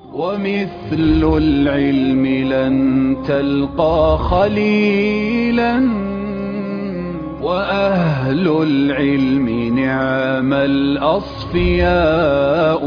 ومثل العلم لن تلقى خليلا وأهل العلم نعم الأصفياء.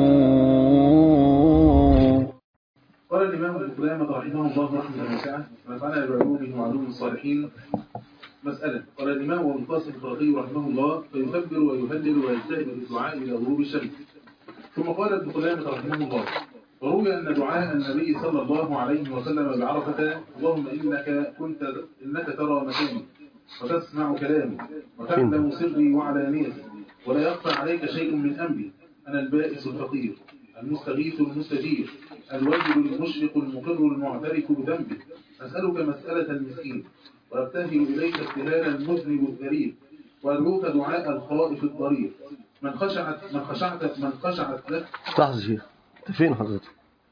قال الإمام ابن قدامة رحمه الله رحمة واسعة ونفعنا بعلومه وعلوم الصالحين. مسألة. قال الإمام ابن القاسم الخرقي رحمه الله: فيكبر ويهلل ويجتهد في الدعاء إلى غروب الشمس. ثم قال ابن قدامة رحمه الله: وروي أن دعاء النبي صلى الله عليه وسلم بعرفة: اللهم إنك ترى مكاني وتسمع كلامي وتعلم سري وعلانيتي ولا يخفى عليك شيء من أمري، أنا البائس الفقير المستغيث المستجير الوجل المشفق المقر المعترف بذنبه، أسألك مسألة المسكين وأبتهل إليك ابتهال المذنب الذليل وأدعوك دعاء الخائف الضرير من خشعت لك. لحظة شيخ، أنت فين حضرتك؟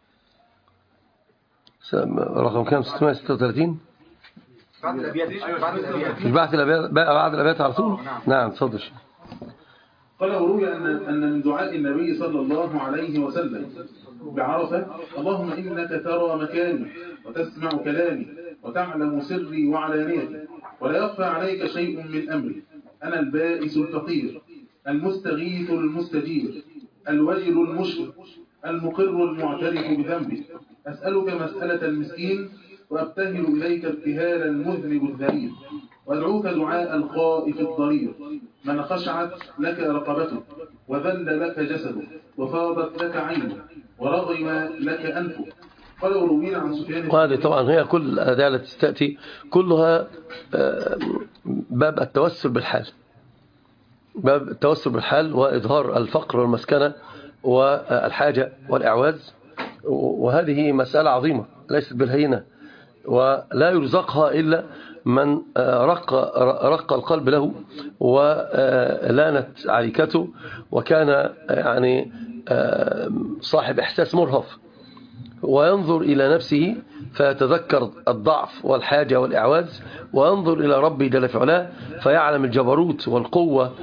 رقم كام؟ 636 بعد الأبيات. مش بعد الأبيات على طول؟ نعم تفضل. قال وروي أن من دعاء النبي صلى الله عليه وسلم بعرفة: اللهم إنك ترى مكاني وتسمع كلامي وتعلم سري وعلانيتي ولا يخفى عليك شيء من أمري، أنا البائس الفقير المستغيث المستجير الوجل المشفق المقر المعترف بذنبه، أسألك مسألة المسكين وأبتهل إليك ابتهال المذنب الذليل وأدعوك دعاء الخائف الضرير من خشعت لك رقبته وذل لك جسده وفاضت لك عينه ورغم لك أنفه. قال وروينا عن سفيان. وهذه طبعا هي كل الأدعية التي تأتي كلها باب التوسل بالحال، باب التوسل بالحال وإظهار الفقر والمسكنة والحاجة والإعواز، وهذه مسألة عظيمة ليست بالهينة، ولا يرزقها إلا من رق القلب له ولانت عريكته وكان يعني صاحب إحساس مرهف، وينظر إلى نفسه فيتذكر الضعف والحاجة والإعواز، وينظر إلى ربي جل في علاه فيعلم الجبروت والقوة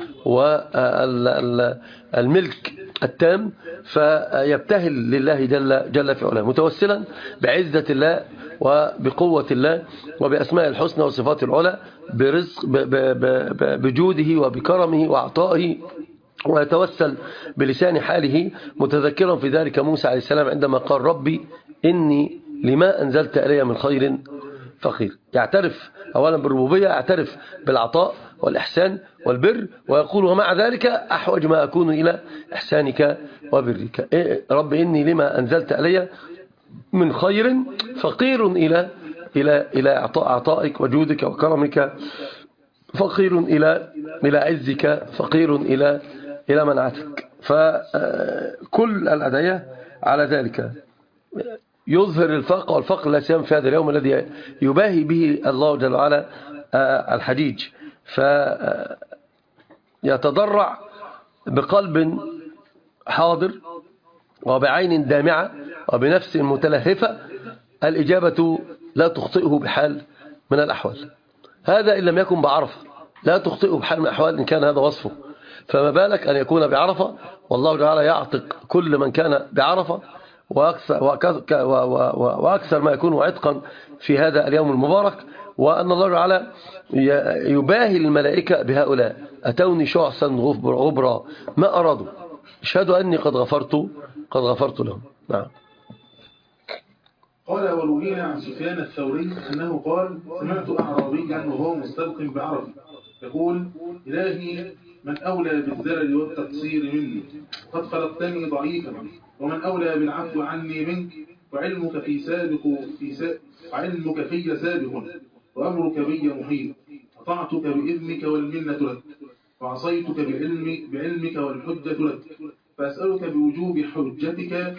والملك التام، فيبتهل لله جل في علاه متوسلا بعزة الله وبقوة الله وبأسماء الحسنى وصفات العلى برزق بجوده وبكرمه وعطائه، ويتوسل بلسان حاله متذكرا في ذلك موسى عليه السلام عندما قال ربي إني لما أنزلت إلي من خير فقير. يعترف أولا بالربوبية، يعترف بالعطاء والإحسان والبر، ويقول ومع ذلك أحوج ما أكون إلى إحسانك وبرك. ربي إني لما أنزلت إلي من خير فقير إلى عطائك وجودك وكرمك، فقير إلى عزك، فقير إلى منعتك. فكل الأدعية على ذلك يظهر الفقر، والفقر لا سيما في هذا اليوم الذي يباهي به الله جل وعلا الحجيج، فيتضرع بقلب حاضر وبعين دامعة وبنفس متلهفة، الإجابة لا تخطئه بحال من الأحوال. هذا إن لم يكن بعرفة لا تخطئه بحال من الأحوال إن كان هذا وصفه، فما بالك أن يكون بعرفة، والله تعالى يعتق كل من كان بعرفة وأكثر ما يكون عتقا في هذا اليوم المبارك، وأن الله تعالى يباهي الملائكة بهؤلاء: أتوني شعثا غبرا ما أرادوا اشهدوا أني قد غفرت لهم. نعم. قال وروينا عن سفيان الثوري أنه قال: سمعت أعرابيا وهو مستلق بعرفة يقول: إلهي من أولى بالزلل والتقصير مني، قد خلقتني ضعيفا، ومن أولى بالعفو عني منك، وعلمك في سابق وأمرك بي محيط، أطعتك بإذنك والمنة لك، وعصيتك بعلمك والحجة لك، فأسألك بوجوب حجتك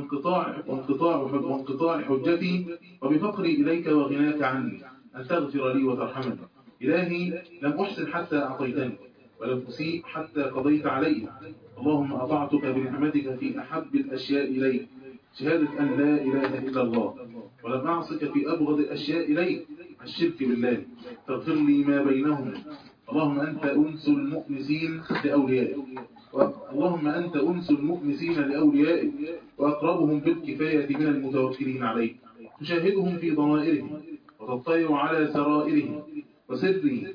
وانقطاع حجتي وبفقري إليك وغناك عني أن تغفر لي وترحمني. إلهي لم أحسن حتى أعطيتني ولم أسيء حتى قضيت علي، اللهم أطعتك بنعمتك في أحب الأشياء إليك، شهادة أن لا إله إلا الله، ولم أعصك في أبغض الأشياء إليك، الشرك بالله، تغفر لي ما بينهم. اللهم أنت أنس المؤنسين لأوليائك اللهم أنت أنس المؤنسين لأوليائك وأقربهم بالكفاية من المتوكلين عليك، تشاهدهم في ضمائرهم وتطلع على سرائرهم، وسري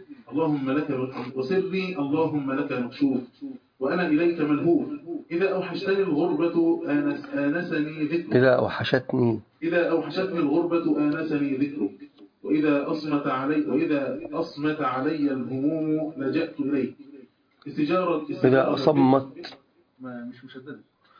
اللهم لك مكشوف، وأنا إليك ملهوف. إذا أوحشتني الغربة آنسني ذكرك، إذا أوحشتني الغربة آنسني ذكرك، وإذا أصمت علي الهموم لجأت إليك. إذا أصمت مش مشددة،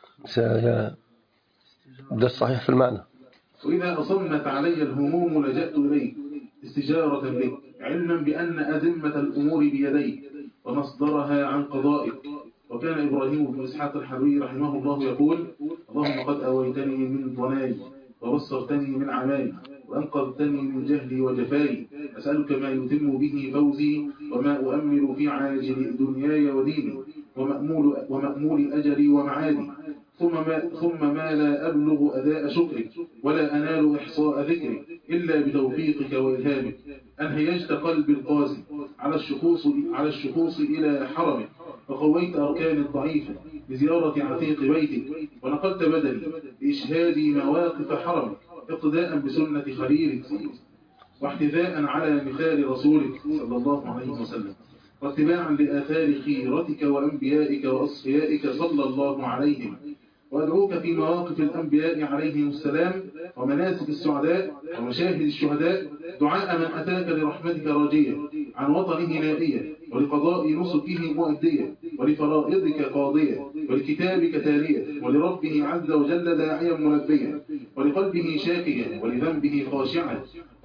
ده الصحيح في المعنى. وإذا أصمت علي الهموم لجأت إليك استجارة بك، علما بأن أزمة الأمور بيديك ومصدرها عن قضائك. وكان إبراهيم بن إسحاق الحربي رحمه الله يقول: اللهم قد أويتني من ضناي وبصرتني من عماي وأنقذتني من جهلي وجفاي، أسألك ما يتم به فوزي وما أؤمل في عاجل دنياي وديني ومأمول أجلي ومعادي، ثم ما لا أبلغ أداء شكرك ولا أنال إحصاء ذكرك إلا بتوفيقك وإلهامك. أنهيجت قلبي القاسي على الشخوص إلى حرمك، وقويت أركان الضعيفة بزيارة عتيق بيتك، ونقلت بدني بإشهاد مواقف حرمك اقتداء بسنة خليلك واحتذاء على مثال رسولك صلى الله عليه وسلم، واتباعا لآثار خيرتك وأنبيائك وأصفيائك صلى الله عليهم. وأدعوك في مواقف الأنبياء عليهم السلام ومناسك السعداء ومشاهد الشهداء دعاء من أتاك لرحمتك راجيا، عن وطنه نائيا، ولقضاء نسكه مؤديا، ولفرائضك قاضيا، ولكتابك تاليا، ولربه عز وجل داعيا ملبيا، ولقلبه شاكيا، ولذنبه خاشعا،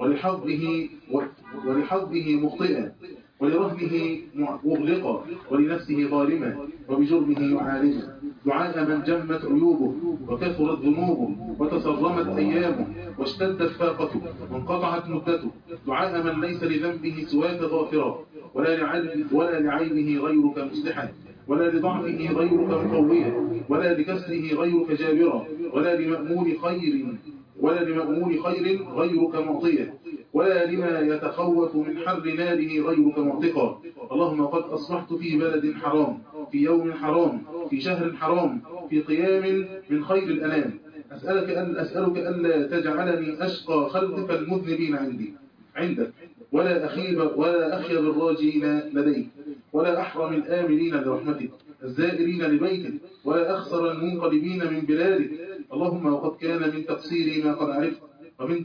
ولحظه مخطئا، ولرهنه مغلقا، ولنفسه ظالما، وبجرمه يعالجا. دعاء من جمت عيوبه وكثرت ذنوبه وتصرمت أيامه واشتدت فاقته وانقطعت مدته. دعاء من ليس لذنبه سواك غافرا، ولا لعيبه غيرك مصلحا، ولا لضعفه غيرك مقويا، ولا لكسره غيرك جابرا، ولا لمأمول خير غيرك معطيا، ولا لما يتخوف من حر ناره غيرك معتقا. اللهم قد أصبحت في بلد حرام، في يوم حرام، في شهر حرام، في قيام من خير الأنام. أسألك ألا تجعلني أشقى خلقك المذنبين عندك، ولا أخيب الراجين لديك، ولا أحرم الآملين لرحمتك، الزائرين لبيتك، ولا أخسر المنقلبين من بلادك. اللهم وقد كان من تقصيري ما قد عرفت، ومن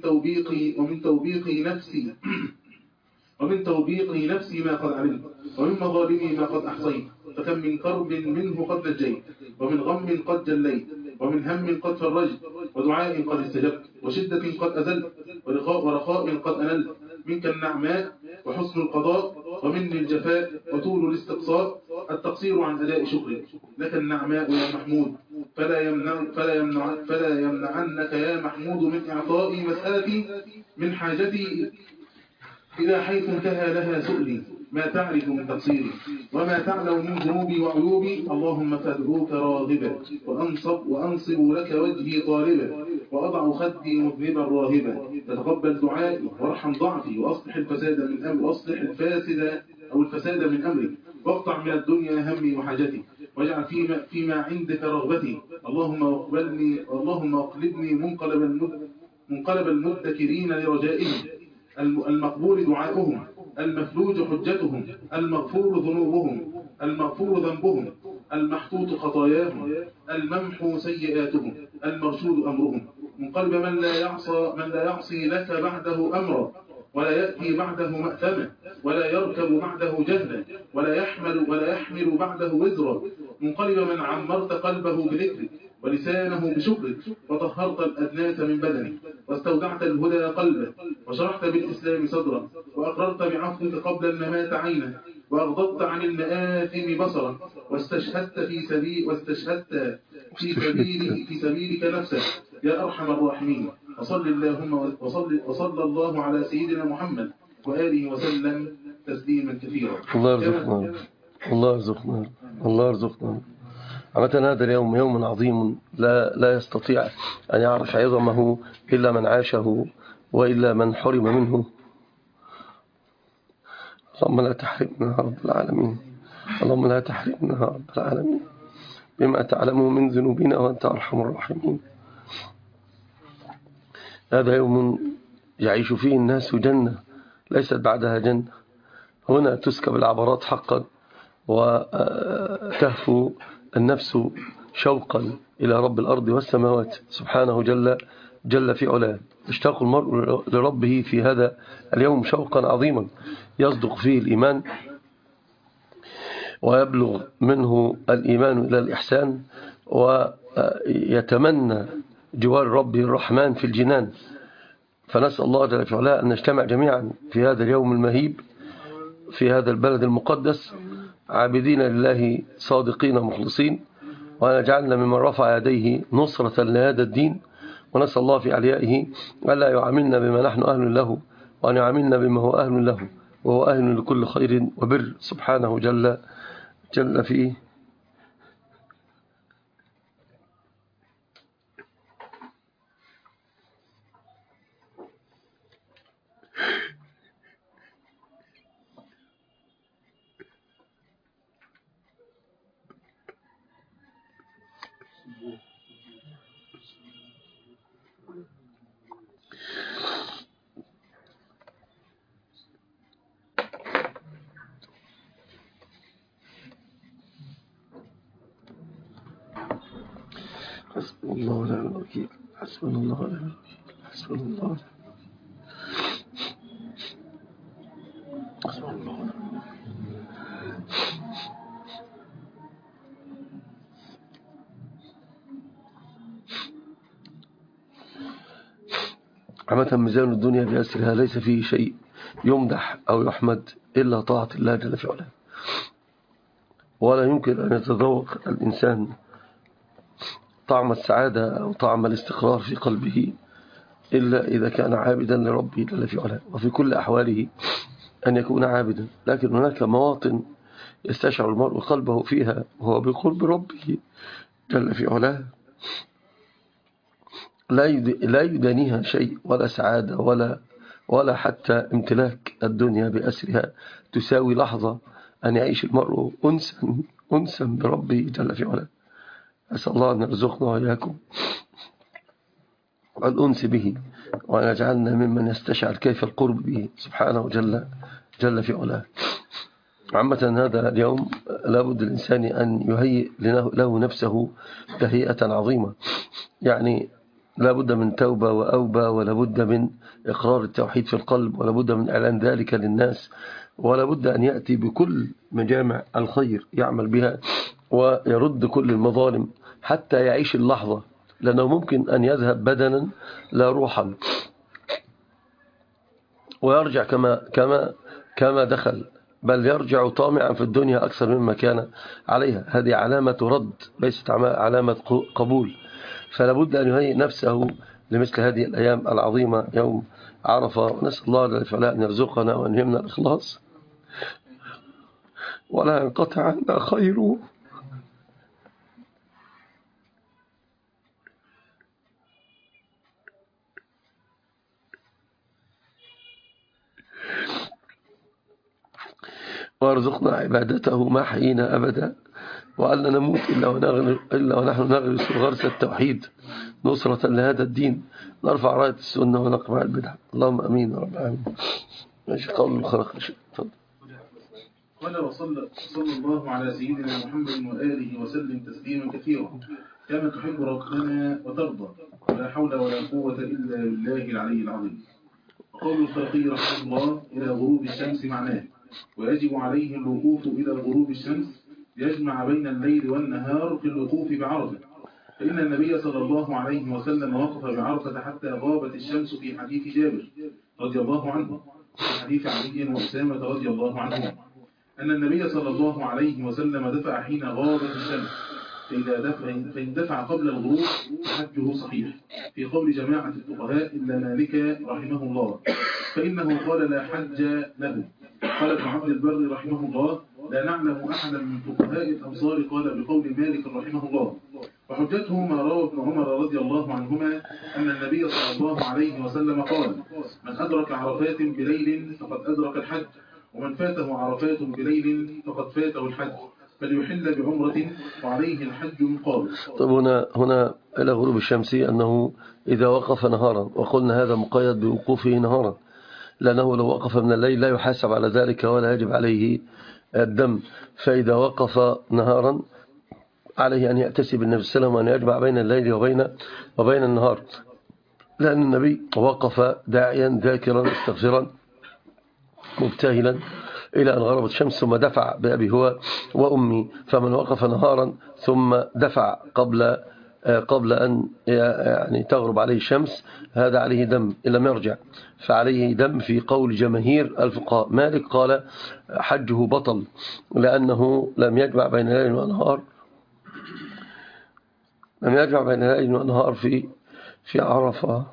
توبيقي نفسي ما قد علمت، ومن مظالمي ما قد أحصيت. فكم من كرب منه قد نجيت، ومن غم قد جليت، ومن هم قد فرجت، ودعاء قد استجبت، وشدة قد أزلت، ورخاء قد أنلت. منك النعماء وحسن القضاء، ومني الجفاء وطول الاستقصاء، التقصير عن أداء شكرك. لك النعماء يا محمود، فلا يمنعنك يا محمود من إعطائي مسألتي، من حاجتي إلى حيث انتهى لها سؤلي. ما تعرف من تقصيري وما تعلم من ذنوبي وعيوبي. اللهم فادعوك راغبا، وأنصب لك وجهي طالبا، وأضع خدي مذنبا راهبا. تتقبل دعائي وارحم ضعفي، وأصلح الفساد من أمري، واقطع من الدنيا همي وحاجتي، واجعل فيما عندك رغبتي. اللهم اقلبني منقلب المدكرين لرجائهم، المقبول دعاؤهم، المفلوج حجتهم، المغفور ذنوبهم، المغفور ذنبهم، المحطوط خطاياهم، الممحو سيئاتهم، المرشود أمرهم. منقلب من لا يعصي لك بعده أمرا، ولا يأتي بعده مأثما، ولا يركب بعده جهلا، ولا يحمل بعده وزرا. منقلب من عمرت قلبه بذكرك ولسانه بشكرك، وطهرت الأدناس من بدنك، واستودعت الهدى قلبه، وشرحت بالإسلام صدرا، وأقررت بعفوك قبل الممات عينه، وأغضضت عن المآثم بصرا، واستشهدت في سبيلك نفسك يا أرحم الراحمين. وصلى الله على سيدنا محمد وآله وسلم تسليما كثيرا. الله يرزقنا. عامة هذا اليوم يوم عظيم لا يستطيع أن يعرف عظمه إلا من عاشه وإلا من حرم منه. اللهم لا تحرمنا يا رب العالمين. اللهم لا تحرمنا يا رب العالمين. بما تعلم من ذنوبنا وأنت أرحم الراحمين. هذا يوم يعيش فيه الناس جنة ليست بعدها جنة. هنا تسكب العبرات حقا وتهفو النفس شوقا إلى رب الأرض والسماوات سبحانه جل في علاه. اشتاق المرء لربه في هذا اليوم شوقا عظيما يصدق فيه الإيمان ويبلغ منه الإيمان إلى الإحسان ويتمنى جوار ربه الرحمن في الجنان. فنسأل الله جل في علاه أن نجتمع جميعا في هذا اليوم المهيب في هذا البلد المقدس عابدين لله صادقين مخلصين، وأن يجعلنا ممن رفع يديه نصرة لهذا الدين. ونسأل الله في عليائه ألا يعاملنا بما نحن أهل له، وأن يعاملنا بما هو أهل له، وهو أهل لكل خير وبر سبحانه جل فيه. حسبنا الله ونعم الوكيل، حسبنا الله ونعم الوكيل، حسبنا الله حسبنا الله ونعم الوكيل. عامة ميزان الدنيا بأسرها ليس فيه شيء يمدح أو يحمد إلا طاعة الله جل في علاه، ولا يمكن أن يتذوق الإنسان طعم السعادة أو طعم الاستقرار في قلبه إلا إذا كان عابدا لربه جل في علاه، وفي كل أحواله أن يكون عابدا. لكن هناك مواطن يستشعر المرء قلبه فيها وهو بقرب ربه جل في علاه لا يدانيها شيء، ولا سعادة ولا حتى امتلاك الدنيا بأسرها تساوي لحظة أن يعيش المرء أنسا بربه جل في علاه. أسأل الله أن يرزقنا وإياكم الأنس به، وأن يجعلنا ممن يستشعر كيف القرب به سبحانه جل في علاه. عامة هذا اليوم لابد الإنسان أن يهيئ له نفسه تهيئة عظيمة، يعني لابد من توبة وأوبة، ولابد من إقرار التوحيد في القلب، ولابد من إعلان ذلك للناس، ولابد أن يأتي بكل مجامع الخير يعمل بها ويرد كل المظالم حتى يعيش اللحظة، لأنه ممكن أن يذهب بدنا لا روحا ويرجع كما دخل، بل يرجع طامعا في الدنيا أكثر مما كان عليها. هذه علامة رد ليست علامة قبول. فلابد أن يهيئ نفسه لمثل هذه الأيام العظيمة يوم عرفة. ونسأل الله جل وعلا أن يرزقنا وأن يهمنا الإخلاص ولا ينقطع عنا خيره. وارزقنا عبادته ما حيينا أبدا، وألا نموت إلا ونحن نغرس غرس التوحيد نصرة لهذا الدين، نرفع راية السنة ونقمع البدع. اللهم أمين يا رب العالمين. ماشي، قول الخلق شيء. تفضل. قال وصلى الله على سيدنا محمد وآله وسلم تسليما كثيرا كما تحب ربنا وترضى، ولا حول ولا قوة إلا بالله العلي العظيم. وقول الخلقي رحمه الله إلى غروب الشمس معناه، ويجب عليه الوقوف إلى غروب الشمس ليجمع بين الليل والنهار في الوقوف بعرفة، فإن النبي صلى الله عليه وسلم وقف بعرفة حتى غابت الشمس في حديث جابر رضي الله عنه، في حديث علي وأسامة رضي الله عنهما أن النبي صلى الله عليه وسلم دفع حين غابت الشمس، فإن دفع قبل الغروب حجه صحيح، في قول جماعة الفقهاء إلا مالك رحمه الله، فإنه قال لا حج له. قال ابن عبد البر رحمه الله لا نعلم أحدا من فقهاء الأمصار قال بقول مالك رحمه الله. وحجته ما روى ابن عمر رضي الله عنهما أن النبي صلى الله عليه وسلم قال من أدرك عرفات بليل فقد أدرك الحج، ومن فاته عرفات بليل فقد فاته الحج، فليحل بعمرة وعليه الحج قال. طيب هنا إلى غروب الشمس أنه إذا وقف نهارا، وقلنا هذا مقيد بوقوفه نهارا، لأنه لو وقف من الليل لا يحاسب على ذلك ولا يجب عليه الدم. فإذا وقف نهارا عليه أن يأتسي بالنبي صلى الله عليه وسلم وأن يجمع بين الليل وبين النهار، لأن النبي وقف داعيا ذاكرا استغفرا مبتهلا إلى أن غربت الشمس ثم دفع بأبي هو وأمي. فمن وقف نهارا ثم دفع قبل أن يعني تغرب عليه الشمس هذا عليه دم إن لم يرجع، فعليه دم في قول جماهير الفقهاء. مالك قال حجه بطل لأنه لم يجمع بين الليل والنهار، في عرفة.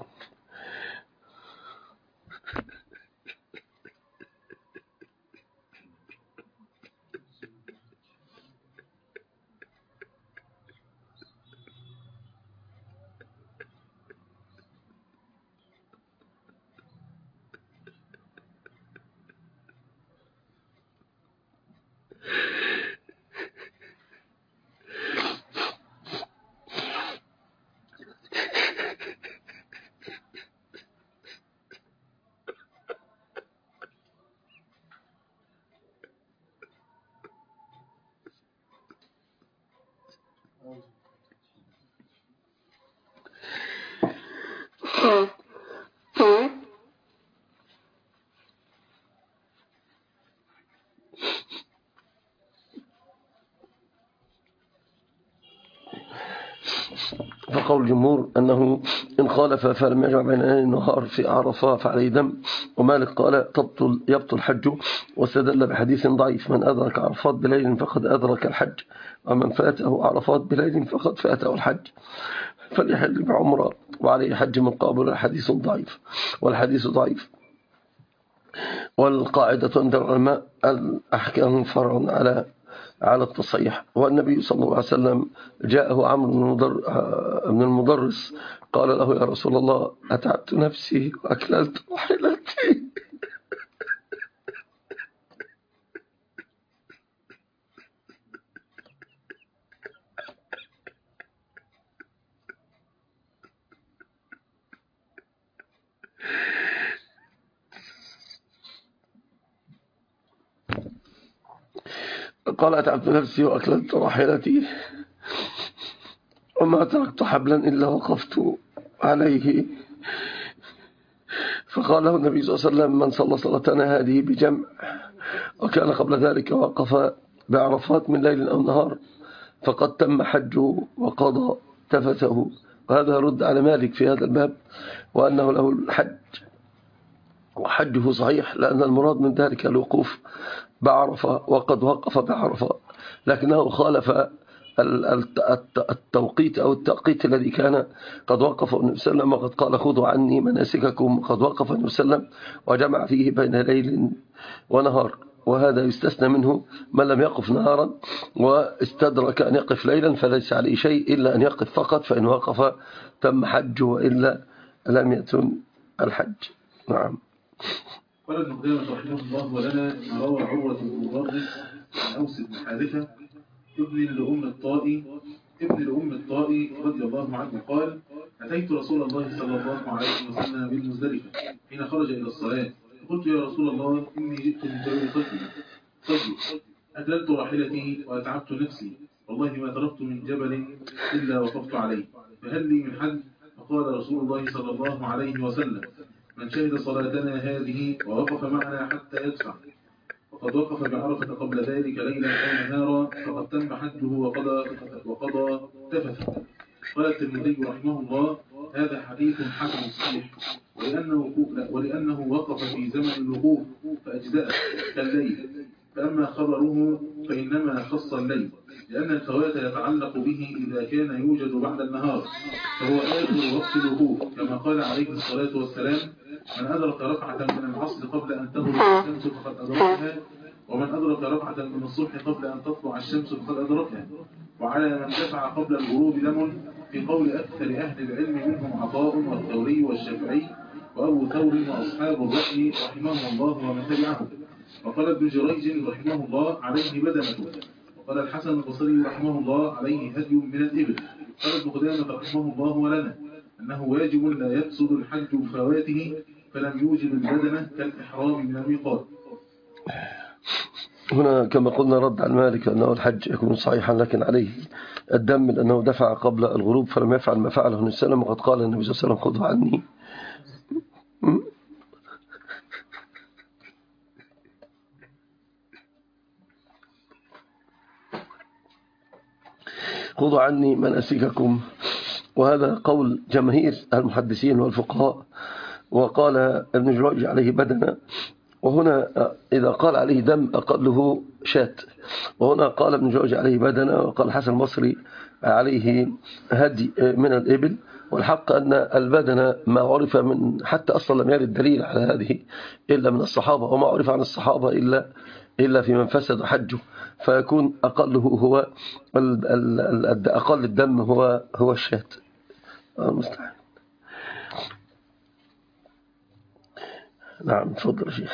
فقول الجمهور أنه إن خالف فلم يجمع بين الليل والنهار في عرفة فعليه دم. ومالك قال يبطل حجه، واستدل بحديث ضعيف: من أدرك عرفات بليل فقد أدرك الحج، ومن فاته عرفات بليل فقد فاته الحج، فليحل بعمرة وعليه حج من قابل. الحديث ضعيف، والحديث ضعيف. والقاعدة عند العلماء الأحكام فرع على التصحيح. والنبي صلى الله عليه وسلم جاءه عمرو بن المدرس قال له: يا رسول الله، أتعبت نفسي وأكللت راحلتي. قال: أتعبت نفسي وأكللت راحلتي وما تركت حبلا إلا وقفت عليه. فقال له النبي صلى الله عليه وسلم: من صلى صلاتنا هذه بجمع وكان قبل ذلك وقف بعرفات من ليل أو نهار فقد تم حجه وقضى تفته. وهذا يرد على مالك في هذا الباب، وأنه له الحج وحجه صحيح، لأن المراد من ذلك الوقوف بعرفة وقد وقف بعرفة، لكنه خالف التوقيت أو التوقيت الذي كان قد وقف النبي صلى الله عليه وسلم، وقد قال: خذوا عني مناسككم. قد وقف النبي صلى الله عليه وسلم وجمع فيه بين ليل ونهار، وهذا يستثنى منه من لم يقف نهارا واستدرك أن يقف ليلا، فليس عليه شيء إلا أن يقف فقط، فإن وقف تم حجه وإلا لم يتم الحج. نعم. قال ابن قدامة رحمه الله: ولنا ما روى عروة بن مدرس عن أوس بن حارثة ابن لأم الطائي رضي الله عنه قال: أتيت رسول الله صلى الله عليه وسلم بالمزدلفة حين خرج إلى الصلاة، فقلت: يا رسول الله، إني جئت من جبل صدي، أكللت راحلتي وأتعبت نفسي، والله ما تركت من جبل إلا وقفت عليه، فهل لي من حج؟ فقال رسول الله صلى الله عليه وسلم: من شهد صلاتنا هذه ووقف معنا حتى يدفع، وقد وقف بعرفة قبل ذلك ليلا أو نهارا، فقد تم حجه وقضى تفثه. قال الترمذي رحمه الله: هذا حديث حسن صحيح، ولأنه وقف في زمن الوقوف فأجزأه كالليل، فأما خبره فإنما خص الليل، لأن الفوات يتعلق به إذا كان يوجد بعد النهار، فهو آخر وقت الوقوف، كما قال عليه الصلاة والسلام: من أدرك ركعة من العصر قبل أن تغرب الشمس فقد أدركها، ومن أدرك ركعة من الصبح قبل أن تطلع الشمس فقد أدركها. وعلى من دفع قبل الغروب دم، في قول أكثر أهل العلم منهم عطاء والثوري والشافعي وأبو ثور وأصحاب الرأي رحمهم الله ومن تبعهم. وقال ابن جريج رحمه الله: عليه بدنته. قال الحسن البصري رحمه الله عليه هدي من الإبل. قال ابن قدامة رحمه الله ولنا أنه واجب لا يفسد الحج بفواته فلم يوجب البدنة كالإحرام من الميقات. هنا كما قلنا رد عن مالك أنه الحج يكون صحيحا لكن عليه الدم لأنه دفع قبل الغروب فلم يفعل ما فعله النبي صلى الله عليه وسلم، وقد قال النبي صلى الله عليه وسلم خذه عني. خذوا عني مناسككم، وهذا قول جماهير المحدثين والفقهاء. وقال ابن جريج عليه بدنة، وهنا إذا قال عليه دم أقله شات، وهنا قال ابن جريج عليه بدنة، وقال الحسن البصري عليه هدي من الإبل. والحق أن البدنة ما عرف من حتى أصلا لم يرد دليل على هذه إلا من الصحابة، وما عرف عن الصحابة إلا في من فسد حجه، فيكون أقله هو أقل الدم هو الشات. المستعان. نعم تفضل شيخ.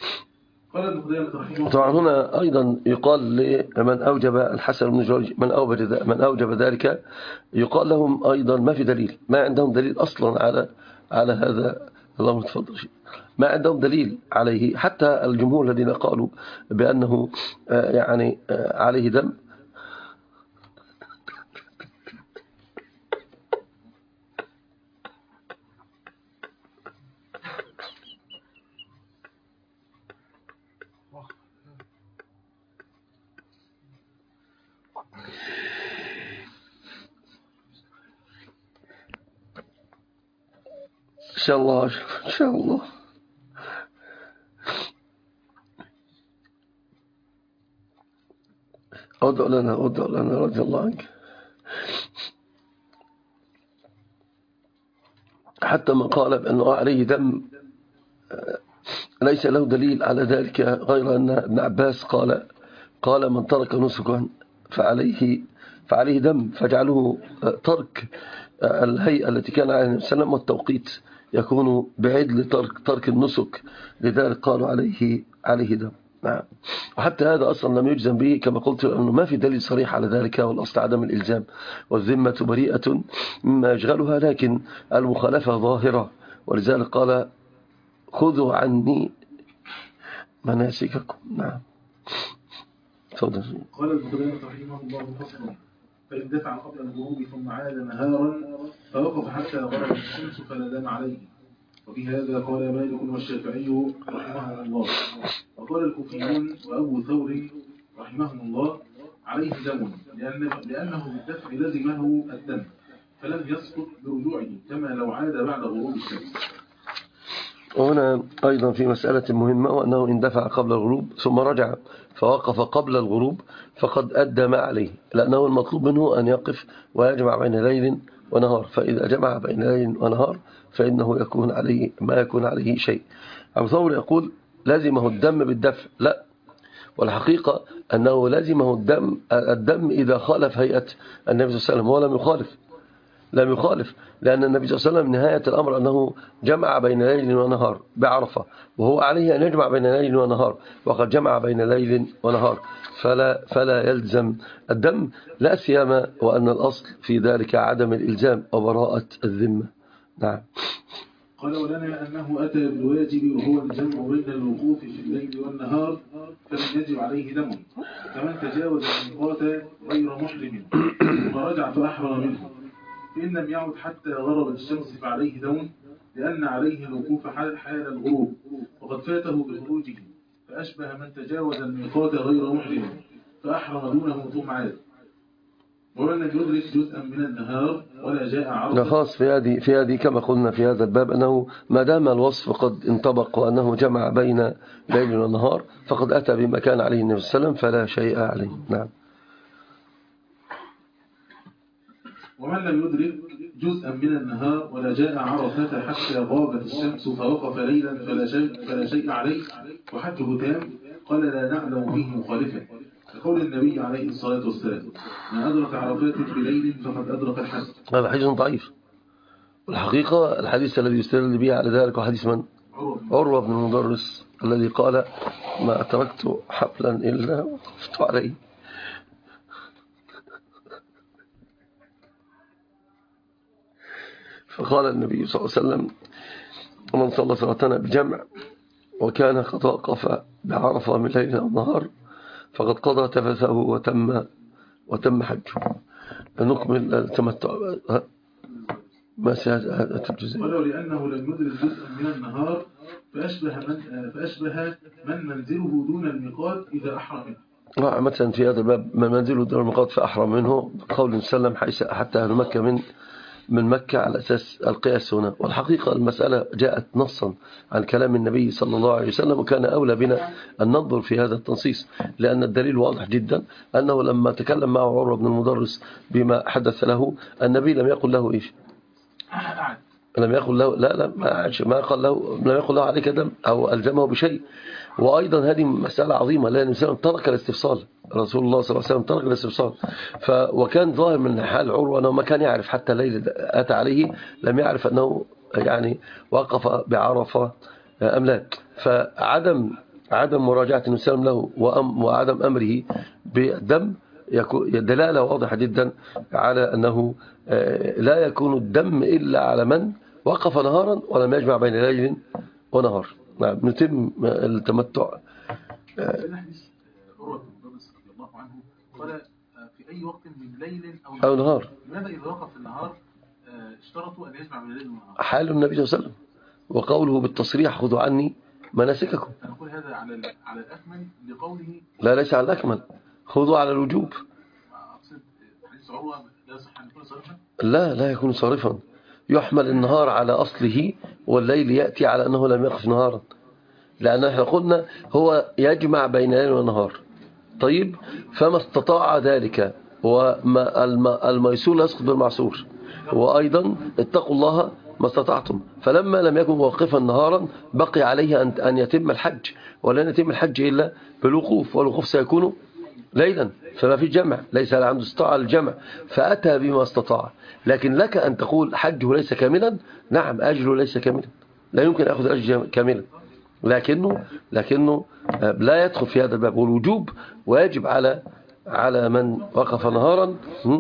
طبعا هنا أيضا يقال لمن أوجب الحسن بن جريج من أوجب ذلك، يقال لهم أيضا ما في دليل، ما عندهم دليل أصلا على هذا. اللهم تفضل شيخ. ما عندهم دليل عليه، حتى الجمهور الذين قالوا بأنه يعني عليه دم إن شاء الله إن شاء الله. ادعو لنا رضي الله عنك. حتى من قال بأنه عليه دم ليس له دليل على ذلك غير أن ابن عباس قال من ترك نسكا فعليه دم، فجعله ترك الهيئة التي كان عليه النبي صلى الله عليه وسلم والتوقيت يكون بعدل ترك النسك، لذلك قالوا عليه دم. نعم. وحتى هذا أصلا لم يجزم به كما قلت، لأنه ما في دليل صريح على ذلك، والأصل عدم الإلزام، والذمة بريئة مما يشغلها، لكن المخالفة ظاهرة، ولذلك قال خذوا عني مناسككم. نعم تفضل. قال ابن قدامة رحمه الله فصلا فإن دفع قبل الغروب ثم عاد نهارا فوقف حتى غربت الشمس فلا دم عليه. وفي هذا قال مالك والشافعي رحمهم الله، وقال الكوفيون وأبو ثور رحمهم الله عليه دم، لأنه بالدفع لزمه الدم فلم يسقط برجوعه كما لو عاد بعد غروب الشمس. وهنا أيضا في مسألة مهمة، وأنه إن دفع قبل الغروب ثم رجع فوقف قبل الغروب فقد أدى ما عليه، لأنه المطلوب منه أن يقف ويجمع بين ليل ونهار، فإذا جمع بين ليل ونهار فإنه يكون عليه ما يكون عليه شيء. أبو ثور يقول لازمه الدم بالدفع، لا، والحقيقة أنه لازمه الدم إذا خالف هيئة النبي صلى الله عليه وسلم، هو لم يخالف، لأن النبي صلى الله عليه وسلم نهاية الأمر أنه جمع بين ليل ونهار بعرفة، وهو عليه أن يجمع بين ليل ونهار، وقد جمع بين ليل ونهار، فلا يلزم الدم، لا سيما وأن الأصل في ذلك عدم الإلزام أو براءة الذمة. نعم. قال ولنا أنه أتى بالواجب وهو الجمع بين الوقوف في الليل والنهار فلم يجب عليه دم، فمن تجاوز الميقات غير محرم ورجع فأحرم منه، فإن لم يعد حتى غربت الشمس فعليه دم، لأن عليه الوقوف حال الغروب وقد فاته بخروجه، فأشبه من تجاوز الميقات غير محرم فأحرم دونه ثم عاد. ومن لم يدرك جزءا من النهار ولا جاء عرضا. خاص في هذه كما قلنا في هذا الباب أنه ما دام الوصف قد انطبق وأنه جمع بين ليل ونهار فقد أتى بما كان عليه النبي صلى الله عليه وسلم فلا شيء عليه. نعم. ومن لم يدرك جزءا من النهار ولا جاء عرفة حتى غابت الشمس فوقف ليلا فلا شيء عليه وحجه تام، قال لا نعلم فيه مخالفا، لقول النبي عليه الصلاة والسلام من أدرك عرفات بليل فقد أدرك الحج. هذا حديث ضعيف، والحقيقة الحديث الذي يستدل به على ذلك وحديث من؟ عروة بن المدرس الذي قال ما تركت حفلا إلا وقفت عليه. فقال النبي صلى الله عليه وسلم: من صلى صلاتنا بجمع وكان قد وقف بعرفة من ليل أو نهار فقد قضى تفثه وتم حجه. نكمل التمتع ما سيأتي الجزء. ولو لأنه لم يدرك جزءا من النهار فأشبه من منزله دون الميقات إذا أحرم منه. مثلا في هذا الباب: من منزله دون الميقات فأحرم منه، قول سلم حتى أهل مكة من مكة على أساس القياس هنا. والحقيقة المسألة جاءت نصا عن كلام النبي صلى الله عليه وسلم، وكان أولى بنا أن ننظر في هذا التنصيص، لأن الدليل واضح جدا أنه لما تكلم معه عروة بن المدرس بما حدث له، النبي لم يقل له إيش؟ لم يقل له لا ما قال له، لم يقل له عليك دم أو ألزمه بشيء. وأيضا هذه مسألة عظيمة، لأن الإنسان ترك الاستفصال، رسول الله صلى الله عليه وسلم ترك الاستفصال. وكان ظاهر من حال عروة أنه ما كان يعرف حتى الليل أتى عليه، لم يعرف أنه يعني وقف بعرفة أم لا. فعدم مراجعة النبي صلى الله عليه وسلم له وعدم أمره بالدم دلالة واضحة جدا على أنه لا يكون الدم إلا على من وقف نهارا ولم يجمع بين ليل ونهار. نعم، نتم التمتع. الحديث عروة بن المدرس رضي الله عنه قال: في أي وقت من ليل أو نهار. لماذا إذا وقف في النهار اشترطوا أن يجمع بين الليل والنهار؟ حال النبي صلى الله عليه وسلم، وقوله بالتصريح: خذوا عني مناسككم. نقول هذا على الأكمل لقوله. لا، ليس على الأكمل، خذوا على الوجوب. أقصد حديث عروة لا يصح أن يكون صرفا. لا يكون صارفا، يحمل النهار على أصله والليل يأتي على أنه لم يقف نهارا، لأن احنا قلنا هو يجمع بين الليل والنهار. طيب، فما استطاع ذلك، والميسور لا يسقط بالمعسور. وأيضا اتقوا الله ما استطعتم. فلما لم يكن واقفا نهارا بقي عليه أن يتم الحج، ولن يتم الحج إلا بالوقوف، والوقوف سيكون ليلا، فما في جمع، ليس عنده استطاع الجمع، فأتى بما استطاع. لكن لك أن تقول حجه ليس كاملا. نعم، أجره ليس كاملا، لا يمكن أخذ الأجر كاملا، لكنه لا يدخل في هذا الباب. والوجوب واجب على من وقف نهارا.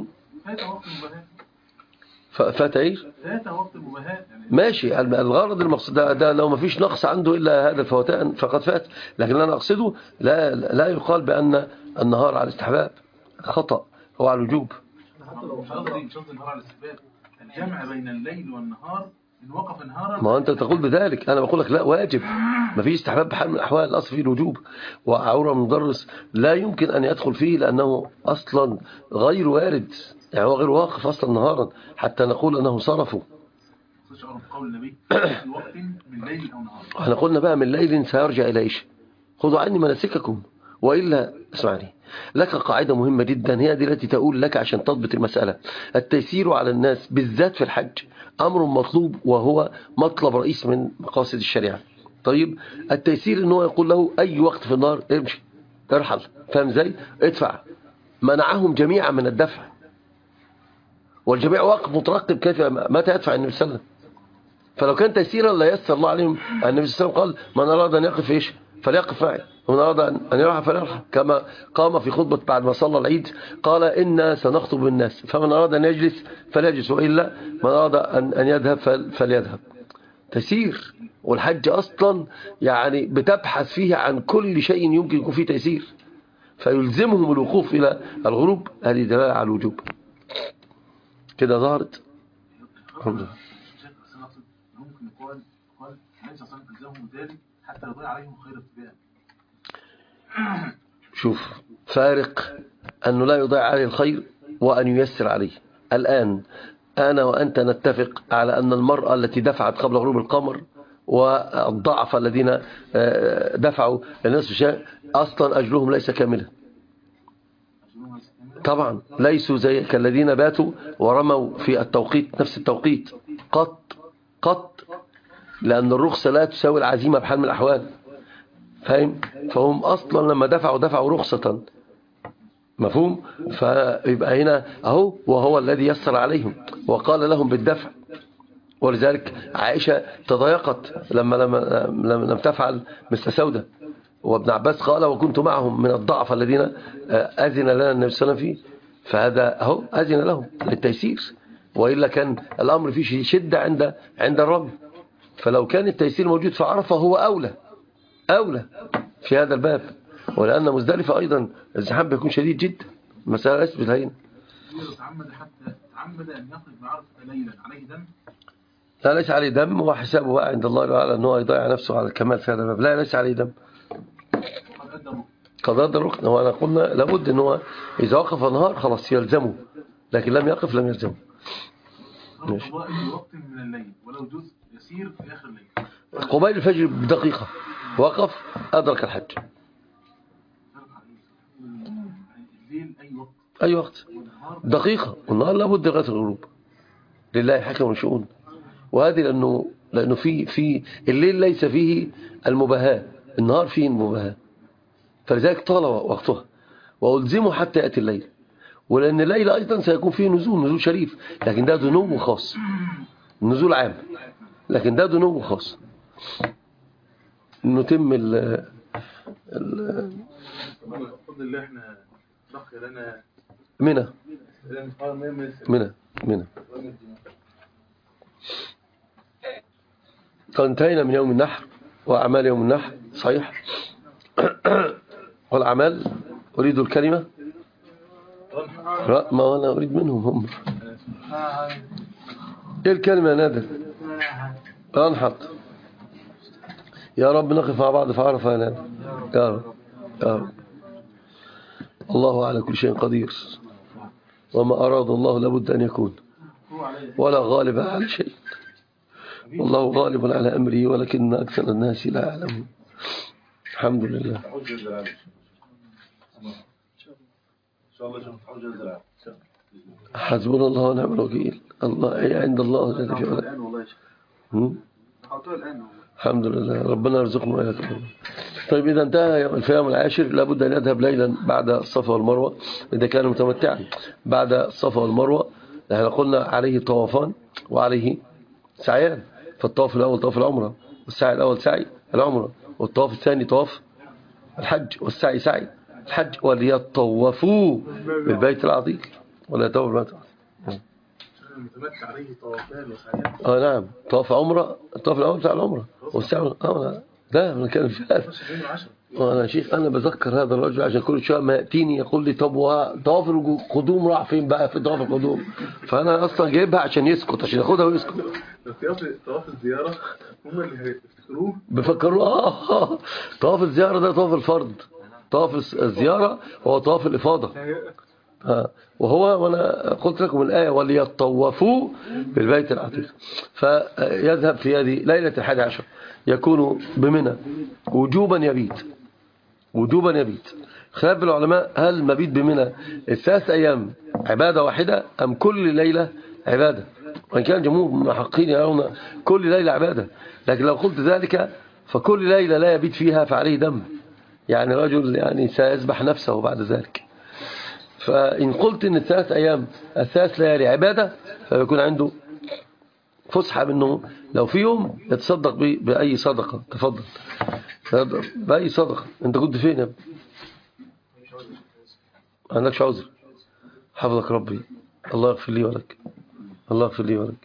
فات ايش؟ ماشي، الغرض المقصود ده لو ما فيش نقص عنده إلا هذا الفوتان فقد فات. لكن أنا أقصده لا يقال بأن النهار على الاستحباب، خطأ، هو على الوجوب. حتى لو شرط النهار على الاستحباب، الجمع بين الليل والنهار إن وقف نهارا. ما أنت تقول بذلك، أنا بقول لك لا، واجب، ما فيش استحباب بحال من الأحوال، الأصل فيه الوجوب. وعورة المدرس لا يمكن أن يدخل فيه، لأنه أصلا غير وارد، يعني هو غير واقف أصلا نهارا حتى نقول أنه صرفه. قول النبي في وقت من ليل أو نهار. احنا قلنا بقى من ليل سيرجع إلى إيش؟ خذوا عني مناسككم. وإلا اسمعني، لك قاعدة مهمة جدا، هي دي التي تقول لك عشان تضبط المسألة. التيسير على الناس بالذات في الحج أمر مطلوب، وهو مطلب رئيس من مقاصد الشريعة. طيب، التيسير إن هو يقول له أي وقت في النهار امشي، ارحل، فاهم ازاي؟ ادفع. منعهم جميعا من الدفع، والجميع واقف مترقب كيف متى يدفع النبي صلى الله عليه وسلم. فلو كان تيسيرا لا يسر الله عليهم. النبي صلى الله عليه وسلم قال: من أراد أن يقف إيش فليقف معي، ومن أراد أن يرحل فليرحل. كما قام في خطبة بعد ما صلى العيد قال: إنا سنخطب الناس، فمن أراد أن يجلس فليجلس، وإلا من أراد أن يذهب فليذهب. تيسير. والحج أصلا يعني بتبحث فيه عن كل شيء يمكن يكون فيه تيسير، فيلزمهم الوقوف إلى الغروب. هذه دلالة على الوجوب. كده ظهرت. الحمد لله. ممكن يقال ليس صنع الزهم ذلك حتى يضيع عليهم خير اتباع. شوف، فارق أنه لا يضيع عليه الخير وأن ييسر عليه. الآن أنا وأنت نتفق على أن المرأة التي دفعت قبل غروب القمر والضعف الذين دفعوا لنصف شهر أصلا أجرهم ليس كاملا. طبعا ليسوا زي كالذين باتوا ورموا في التوقيت نفس التوقيت قط، لأن الرخصة لا تساوي العزيمة بحال من الأحوال، فاهم؟ فهم أصلا لما دفعوا رخصة، مفهوم؟ فيبقى هنا أهو، وهو الذي يسر عليهم وقال لهم بالدفع. ولذلك عائشة تضايقت لم تفعل مثل سودة. وابن عباس قال: وكنت معهم من الضعف الذين أذن لنا النبي صلى الله عليه وسلم فيه. فهذا أهو أذن لهم للتيسير، وإلا كان الأمر فيه شدة عند الرمي. فلو كان التيسير موجود في عرفة هو أولى في هذا الباب، ولأن مزدلفة أيضا الزحام بيكون شديد جدا، مسألة ليست بالهينة. تعمد أن يقف بعرفة ليلا عليه دم؟ لا، ليس عليه دم، وحسابه بقى عند الله تعالى أنه يضيع نفسه على الكمال في هذا الباب. لا، ليس عليه دم، قد أدى الركن. وأنا قلنا لابد أنه إذا وقف النهار خلاص يلزمه، لكن لم يقف لم يلزمه. وقت من الليل ولو جزء يسير في آخر الليل قبيل الفجر بدقيقة وقف أدرك الحج. الليل أي وقت دقيقة، والنهار لابد لغاية الغروب، لله حكم الشؤون. وهذه لأنه في الليل ليس فيه المباهاة، النهار فيه المباهاة، فلذلك طال وقتها وألزمه حتى يأتي الليل. ولأن الليل أيضا سيكون فيه نزول شريف، لكن ده دنو خاص، نزول عام، لكن ده دنو خاص. نتم بفضل الله احنا بقي لنا منى قد انتهينا من يوم النحر وأعمال يوم النحر. صحيح. والأعمال أريد الكلمة، ما أنا أريد منهم هم. إيه الكلمة يا نادر؟ أنحط. يا رب نقف مع بعض في عرفة يا نادر، يا رب. الله على كل شيء قدير، وما أراد الله لابد أن يكون، ولا غالب على شيء، والله غالب على أمره ولكن أكثر الناس لا يعلمون. الحمد لله. حسبنا الله ونعم الوكيل. الله عند الله جل في علاه. الحمد لله، ربنا يرزقنا وإياكم. طيب إذا انتهى اليوم العاشر لابد أن يذهب ليلا بعد الصفا والمروة إذا كان متمتعا. بعد الصفا والمروة احنا قلنا عليه طوافان وعليه سعيان. فالطواف الأول طواف العمرة، والسعي الأول سعي العمرة، والطواف الثاني طواف الحج، والسعي سعي الحج. وليطوفوا بالبيت العتيق، ولا يطوف بالبيت العتيق. المتمتع عليه طوافان وسعيان. نعم، طواف عمرة، الطواف الأول بتاع العمرة، والسعي لا من كان في هذا. أنا شيخ أنا بذكر هذا الرجل عشان كل شوية ما يأتيني يقول لي طب طواف القدوم راح فين بقى في طواف القدوم؟ فأنا أصلا جايبها عشان يسكت، عشان ياخدها ويسكت. طواف الزيارة هم اللي هيفتكروه بفكروا طواف الزيارة ده طواف الفرض، طواف الزيارة هو طواف الإفاضة. وأنا قلت لكم الآية وليطوفوا بالبيت العتيق. فيذهب في هذه ليلة 11 يكون بمنى وجوبا يبيت. خلاف العلماء هل المبيت بمنى الثلاث أيام عبادة واحدة أم كل ليلة عبادة؟ وإن كان جمهور المحققين يرون كل ليلة عبادة، لكن لو قلت ذلك فكل ليلة لا يبيت فيها فعليه دم، يعني رجل يعني سيذبح نفسه بعد ذلك. فإن قلت إن الثلاث ليالي عبادة فيكون عنده فسحة منه لو في يوم يتصدق بأي صدقة. تفضل بأي صدقة. أنت كنت فين يا ابني؟ ما عندكش عذر، حفظك ربي، الله يغفر لي ولك، الله يغفر لي ولك.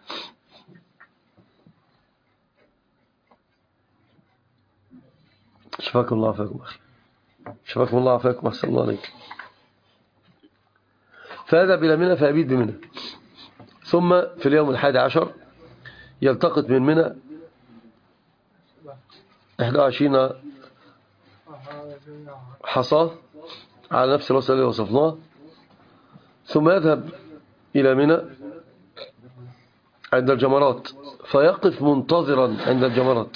شفاكم الله عافاكم أخي، شفاكم الله عافاكم، أحسن الله عليك. فيذهب إلى منى فيبيت بمنى، ثم في اليوم 11 يلتقط من منى 21 حصاه على نفس الوصف اللي وصفناه، ثم يذهب إلى منى عند الجمرات فيقف منتظرا عند الجمرات،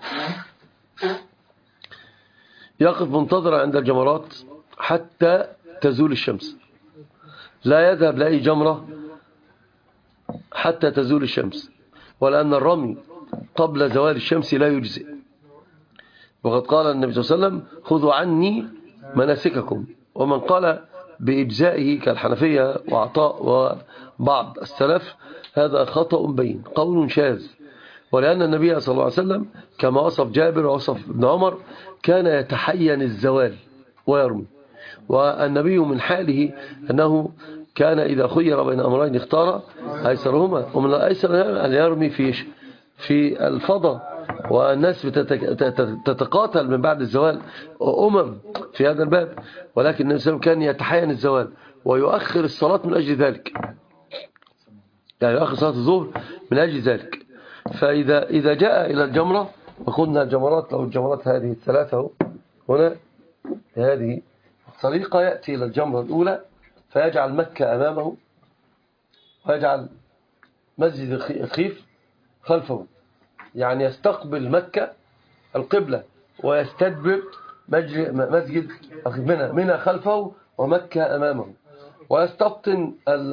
يقف منتظرا عند الجمرات حتى تزول الشمس. لا يذهب لأي جمرة حتى تزول الشمس، ولأن الرمي قبل زوال الشمس لا يجزئ. وقد قال النبي صلى الله عليه وسلم خذوا عني مناسككم. ومن قال بإجزائه كالحنفية وعطاء وبعض السلف هذا خطأ بين، قول شاذ. ولأن النبي صلى الله عليه وسلم كما وصف جابر ووصف ابن عمر كان يتحين الزوال ويرمي، والنبي من حاله أنه كان إذا خير بين أمرين اختار أيسرهما، ومن الأيسر أن يرمي في الفضاء. والناس تتقاتل من بعد الزوال في هذا الباب، ولكن النبي صلى الله عليه وسلم كان يتحين الزوال ويؤخر الصلاة من أجل ذلك، يعني يؤخر صلاة الظهر من أجل ذلك. فإذا جاء إلى الجمرة، وقلنا الجمرات، لو الجمرات هذه الثلاثة هنا هذه الطريقة، يأتي إلى الجمرة الأولى فيجعل مكة أمامه ويجعل مسجد الخيف خلفه، يعني يستقبل مكة القبلة ويستدبر مسجد منى خلفه ومكة أمامه، ويستبطن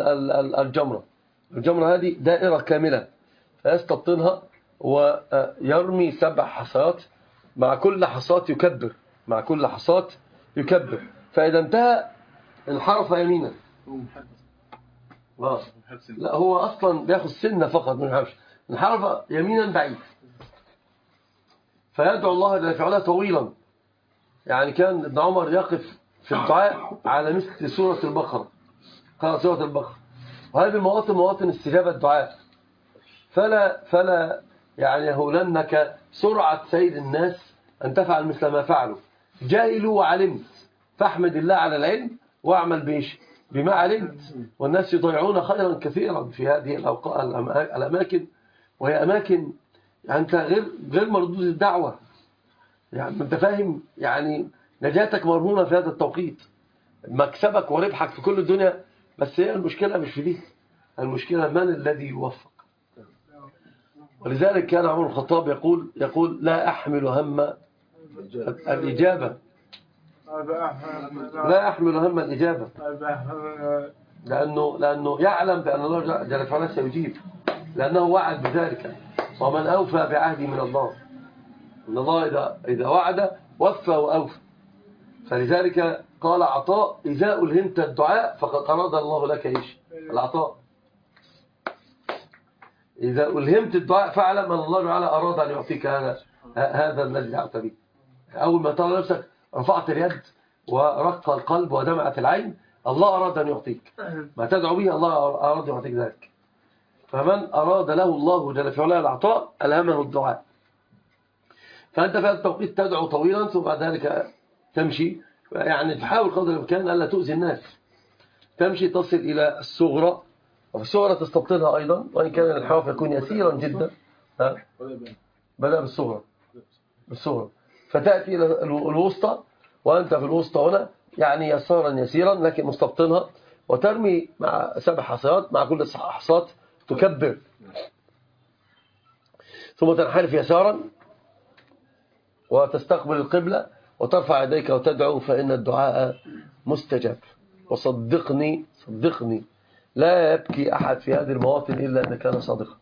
الجمرة هذه دائرة كاملة، فيستبطنها ويرمي 7 حصات، مع كل حصات يكبر، فإذا انتهى انحرف يمينا. لا، هو أصلا بياخد سنة فقط من الحبش، انحرف يمينا بعيد، فيدعو الله جل وعلا طويلا. يعني كان ابن عمر يقف في الدعاء على مثل سورة البقرة، قال سورة البقرة، وهذه مواطن استجابة الدعاء. فلا يعني يهولنك سرعة سيد الناس أن تفعل مثل ما فعلوا، جاهلوا وعلمت، فاحمد الله على العلم واعمل بما علمت. والناس يضيعون خيرا كثيرا في هذه الأماكن، وهي أماكن أنت غير مردود الدعوة، يعني أنت فاهم، يعني نجاتك مرهونة في هذا التوقيت، مكسبك وربحك في كل الدنيا. بس هي المشكلة مش في دي، المشكلة من الذي يوفق. ولذلك كان عمر الخطاب يقول لا أحمل هم الإجابة، لا أحمل هم الإجابة، لأنه يعلم بأن الله جل وعلا سيجيب، لأنه وعد بذلك، ومن أوفى بعهدي من الله، إن الله إذا وعد وفى وأوفى. فلذلك قال عطاء إذا ألهمت الدعاء فقد أراد الله لك العطاء. إذا ألهمت الدعاء فاعلم أن الله تعالى أراد أن يعطيك هذا الذي دعوت به. أول ما ترى نفسك رفعت اليد ورق القلب ودمعت العين، الله أراد أن يعطيك ما تدعو به، الله أراد أن يعطيك ذلك. فمن أراد له الله جل وعلا العطاء ألهمه الدعاء. فأنت في هذا التوقيت تدعو طويلا، ثم بعد ذلك تمشي، يعني تحاول قدر الإمكان ألا تؤذي الناس، تمشي تصل إلى الصغرى، وفي الصغرى تستبطنها أيضا، وإن كان الانحراف يكون يسيرا جدا. بدأ بالصغرى فتأتي إلى الوسطى، وأنت في الوسطى هنا يعني يسارا يسيرا لكن مستبطنها، وترمي مع 7 حصيات، مع كل حصات تكبر، ثم تنحرف يسارا وتستقبل القبلة وترفع يديك وتدعو، فإن الدعاء مستجاب. وصدقني لا يبكي أحد في هذه المواطن إلا أن كان صادقا.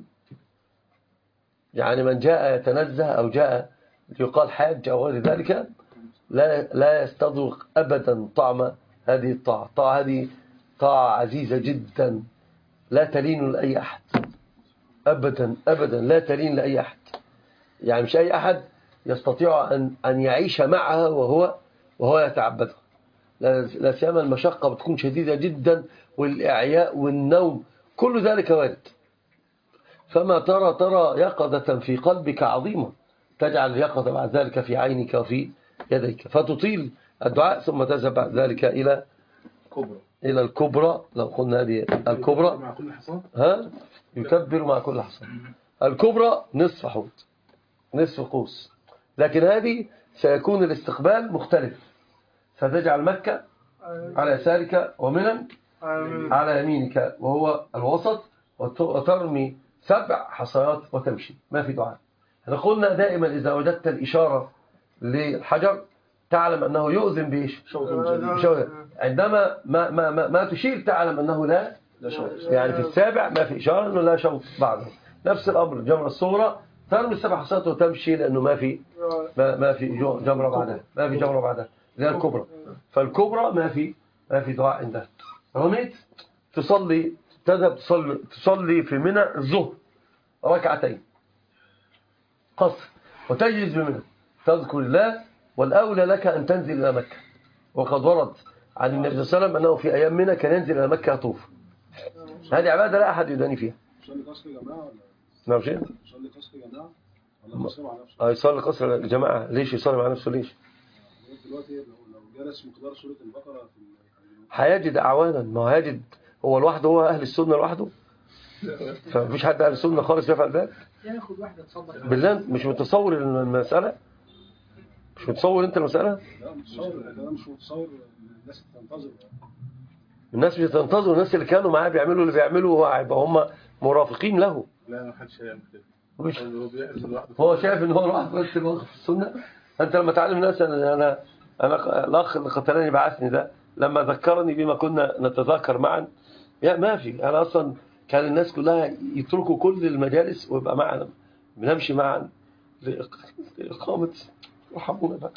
يعني من جاء يتنزه أو جاء يقال حاج أو غير ذلك لا يستذوق أبدا طعم هذه الطاعة. الطاعة هذه طاعة عزيزة جدا، لا تلين لأي أحد أبدا لا تلين لأي أحد. يعني مش أي أحد يستطيع أن يعيش معها وهو يتعبدها، لا سيما المشقة بتكون شديدة جدا، والإعياء والنوم كل ذلك وارد. فما ترى يقظة في قلبك عظيمة، تجعل اليقظة بعد ذلك في عينك وفي يديك، فتطيل الدعاء، ثم تذهب بعد ذلك إلى الكبرى. لو قلنا هذه الكبرى مع كل حصان يكبر مع كل حصان. الكبرى نصف حوض، نصف قوس، لكن هذه سيكون الاستقبال مختلف، فتجعل مكة على يسارك ومنى على يمينك وهو الوسط، وترمي 7 حصيات وتمشي، ما في دعاء. احنا قلنا دائما إذا وجدت الإشارة للحجر تعلم أنه يؤذن بإيش؟ عندما ما تشير تعلم أنه لا شوط، يعني في السابع ما في إشارة أنه لا شوط بعده. نفس الأمر الجمرة الصغرى ترمي 7 حصيات وتمشي، لأنه ما في جمرة بعدها، ما في جمرة بعدها زي الكبرى. فالكبرى ما في دعاء عندها. رميت تذهب تصلي في منى الظهر 2 قصر، وتجلس بمنى تذكر الله، والأولى لك أن تنزل إلى مكة. وقد ورد عن النبي صلى الله عليه وسلم أنه في أيام منى كان ينزل إلى مكة يطوف. هذه عبادة لا أحد يداني فيها. يصلي قصر جماعة ولا نعم شيء؟ يصلي قصر جماعة ولا قصر مع نفسه؟ يصلي قصر الجماعة. ليش يصلي مع نفسه ليش؟ دلوقتي لو جلس مقدار سورة البقرة في هيجد أعوانا. ما هو هيجد هو لوحده، هو أهل السنة لوحده، فمفيش حد أهل السنة خالص يفعل ذلك. ياخد واحدة تصدق بالله مش متصور المسألة، مش متصور أنت المسألة. لا متصور، أنا مش متصور الناس تنتظر. الناس مش تنتظر، الناس اللي كانوا معاه بيعملوا اللي بيعملوا هيبقى هم مرافقين له. لا ما حدش هيعمل كده. مش هو بيحزن لوحده. هو شايف ان هو لوحده بس واقف في السنة. انت لما تعلم الناس انا الاخ اللي قتلني بعثني ده لما ذكرني بما كنا نتذاكر معا، يا ما في انا اصلا كان الناس كلها يتركوا كل المجالس ويبقى معنا بنمشي معا لإقامة. ارحمونا بقى.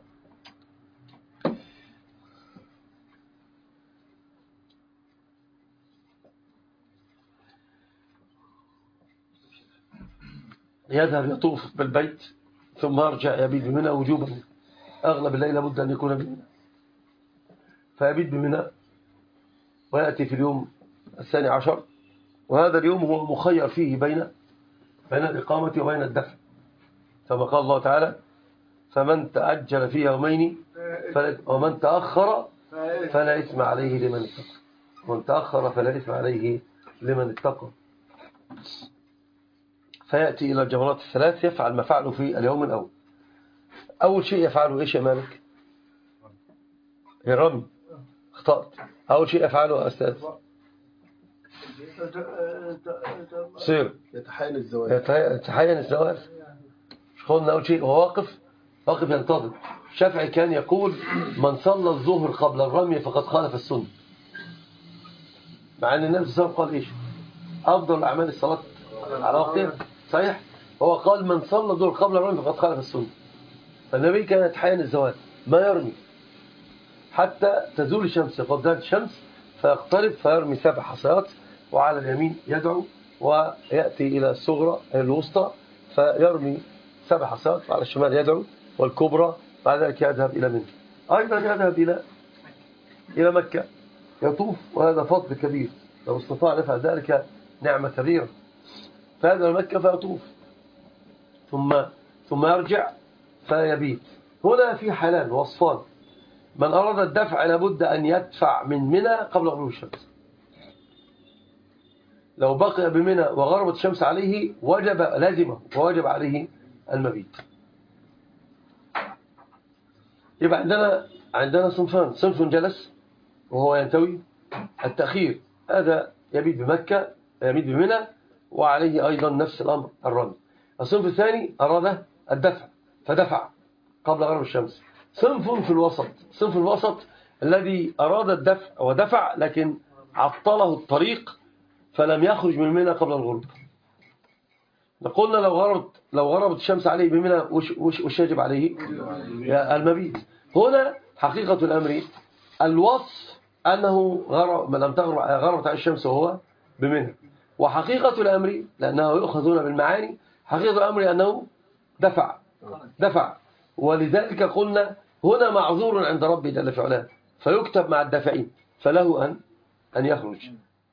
يذهب يطوف بالبيت ثم يرجع يبيت بمنى وجوبا. أغلب الليل لابد أن يكون بمنى، فيبيت بمنى ويأتي في اليوم 12، وهذا اليوم هو مخير فيه بين الإقامة وبين الدفع، كما قال الله تعالى: فمن تأجل في يومين ومن تأخر فلا إثم عليه لمن اتقى. ومن تأخر فلا إثم عليه لمن اتقى. فيأتي إلى الجمرات الثلاث يفعل ما فعله في اليوم الأول. أول شيء يفعله إيش يا مالك؟ الرمي. اخطأت. أول شيء يفعله أستاذ صير يتحين الزواج. يتحين الزواج. مش قلنا أول شيء هو واقف ينتظر. الشافعي كان يقول: من صلى الظهر قبل الرمي فقد خالف السنة، مع أن النبي صلى الله عليه وسلم قال إيش؟ أفضل أعمال الصلاة على وقتها. صحيح. هو قال: من صلى الظهر قبل الرمي فقد خالف السنة. فالنبي كان يتحين الزواج، ما يرمي حتى تزول الشمس. قد زالت الشمس فيقترب فيرمي 7 حصيات، وعلى اليمين يدعو، ويأتي إلى الصغرى الوسطى فيرمي 7 حصيات، وعلى الشمال يدعو، والكبرى بعد ذلك يذهب إلى منى. أيضا يذهب إلى مكة يطوف، وهذا فضل كبير، لو استطاع أن يفعل ذلك نعمة كبيرة. فهذا مكة فيطوف ثم يرجع فيبيت. هنا في حالان وصفان: من أراد الدفع لابد أن يدفع من منى قبل غروب الشمس. لو بقي بمنى وغربت الشمس عليه لازمه ووجب عليه المبيت. يبقى عندنا صنفان: صنف جلس وهو ينتوي التأخير، هذا يبيت بمكة يبيت بمنى وعليه أيضا نفس الأمر الرمي. الصنف الثاني أراد الدفع فدفع قبل غروب الشمس. صنف في الوسط الذي أراد الدفع ودفع لكن عطله الطريق فلم يخرج من منى قبل الغروب. قلنا لو غربت الشمس عليه بمنى وش يجب عليه؟ المبيت. هنا حقيقة الأمر الوصف أنه غربت عليه الشمس وهو بمنى، وحقيقة الأمر لأنه يؤخذ هنا بالمعاني، حقيقة الأمر أنه دفع. ولذلك قلنا هنا معذور عند ربي جل في علاه، فيكتب مع الدافعين، فله أن يخرج،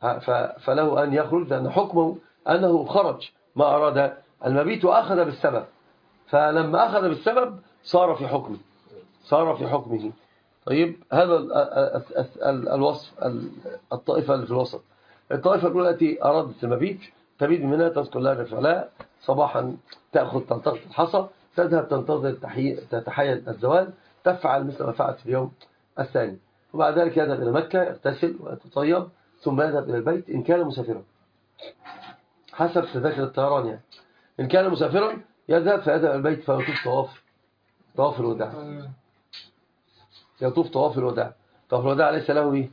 لأن حكمه أنه خرج ما أراد المبيت وأخذ بالسبب، فلما أخذ بالسبب صار في حكمه. طيب هذا الوصف. الطائفة اللي في الوسط، الطائفة الأولى التي أرادت المبيت تبيت منها، تذكر الله جل في علاه صباحا، تلتقط الحصى، تذهب تنتظر تتحين الزوال، تفعل مثل ما فعلت في اليوم الثاني، وبعد ذلك يذهب إلى مكة يغتسل ويتطيب ثم يذهب إلى البيت إن كان مسافرا، حسب تذاكر الطيران يعني. إن كان مسافرا فيذهب إلى البيت فيطوف طواف الوداع. يطوف طواف الوداع. طواف الوداع ليس له إيه؟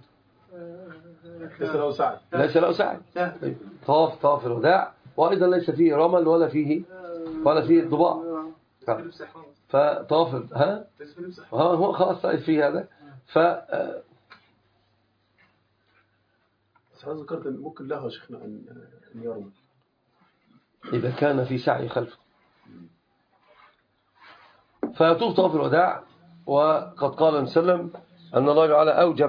ليس له سعي. طواف الوداع، وأيضا ليس فيه رمل ولا فيه ضباع. فطواف هو خلاص فيه هذا. بس أنا ذكرت أن ممكن له شيخنا أن يرمي إذا كان في سعي خلفه. فيطوف طواف الوداع، وقد قال صلى الله عليه وسلم: أن الله تعالى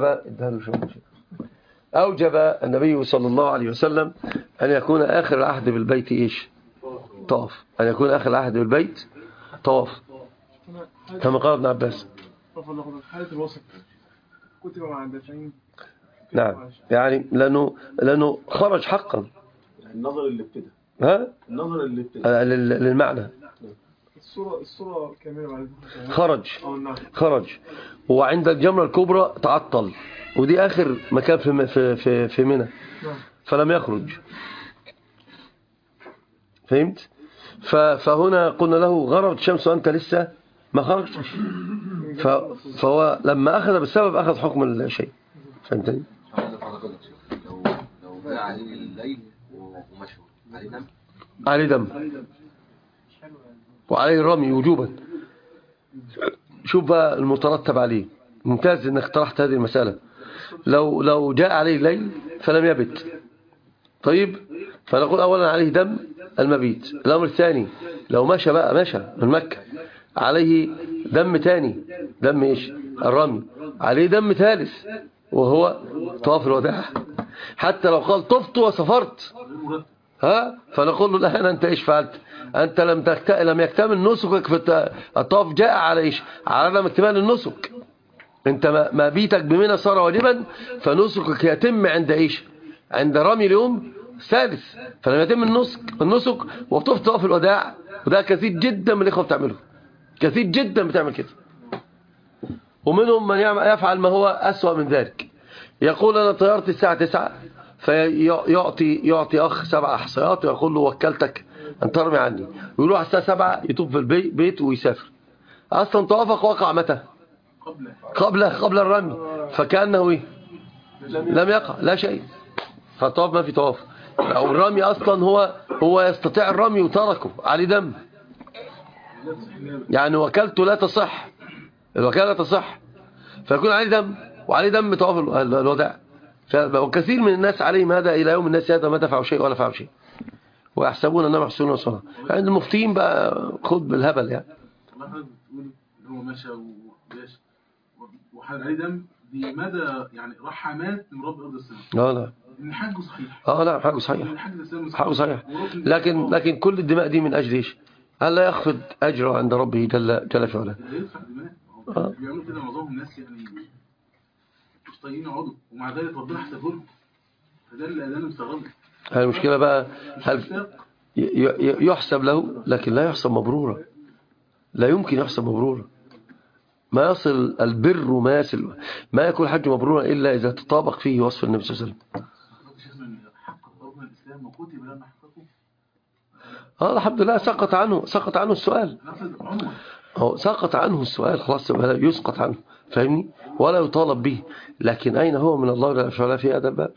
أوجب النبي صلى الله عليه وسلم أن يكون آخر العهد بالبيت إيش؟ طواف. أن يكون آخر العهد بالبيت طواف كما قال ابن عباس. حالة الوسط كتب مع الدافعين. نعم، يعني لأنه خرج حقا. النظر اللي ابتدى. ها؟ النظر اللي ابتدى. للمعنى. الصورة كاملة خرج وعند الجمرة الكبرى تعطل، ودي آخر مكان في منى، فلم يخرج. فهمت؟ فهنا قلنا له غربت الشمس وأنت لسه ما خرجتش، فهو لما أخذ بالسبب أخذ حكم الشيء. فهمتني؟ لو جاء عليه الليل ومشوا عليه دم وعليه الرمي وجوبا. شوف بقى المترتب عليه. ممتاز انك طرحت هذه المسألة. لو جاء عليه الليل فلم يبت، طيب، فنقول اولا عليه دم المبيت. الامر الثاني لو مشى من مكة عليه دم تاني، دم ايش؟ الرمي. عليه دم ثالث وهو طواف الوداع. حتى لو قال طفت وسفرت فنقول له الآن أنت إيش فعلت؟ أنت لم يكتمل نسكك في الطواف. جاء على إيش؟ على عدم اكتمال النسك. أنت مبيتك بمنى صار واجبا، فنسكك يتم عند إيش؟ عند رمي اليوم الثالث، فلم يتم النسك وطفت طواف الوداع. وده كثير جدا من الإخوة بتعمله، كثير جدا بتعمل كده. ومنهم من يفعل ما هو أسوأ من ذلك. يقول أنا طيرت الساعة 9، فيعطي أخ 7 أحصيات ويقول له وكلتك أن ترمي عني، ويروح الساعة 7 يطوف في البيت ويسافر. أصلا طوافك وقع متى؟ قبل الرمي، فكأنه إيه؟ لم يقع لا شيء. فالطواف ما في طواف، أو الرمي أصلا هو يستطيع الرمي وتركه عليه دم، يعني وكلته لا تصح، الوكالة تصح، فيكون عليه دم وعليه دم طواف الوداع. وكثير من الناس عليهم هذا إلى يوم الناس هذا ما دفعوا شيء ولا فعلوا شيء، ويحسبون أنهم يحسنون صنعا. عند المفتين بقى خد بالهبل يعني. الله حضرتك بتقول هو مشى وحال عليه دم، دي مدى يعني رحمات من رب أرض السماء. لا إن حجه صحيح. لا، حجه صحيح. لكن كل الدماء دي من أجل إيش؟ هل لا يخفض أجره عند ربه جل في علاه؟ يدفع دماء. بيعملوا كده معظمهم الناس يعني مش طايقين يقعدوا، ومع ذلك ربنا حسبه لهم. فده اللي أنا مستغرب. المشكلة بقى هل يحسب له، لكن لا يحسب مبرورا. لا يمكن يحسب مبرورا. ما يصل البر ما يكون حج مبرورا إلا إذا تطابق فيه وصف النبي صلى الله عليه وسلم. الحمد لله سقط عنه السؤال. سقط عنه السؤال خلاص، يسقط عنه، فاهمني؟ ولا يطالب به. لكن أين هو من الله جل وعلا في هذا الباب؟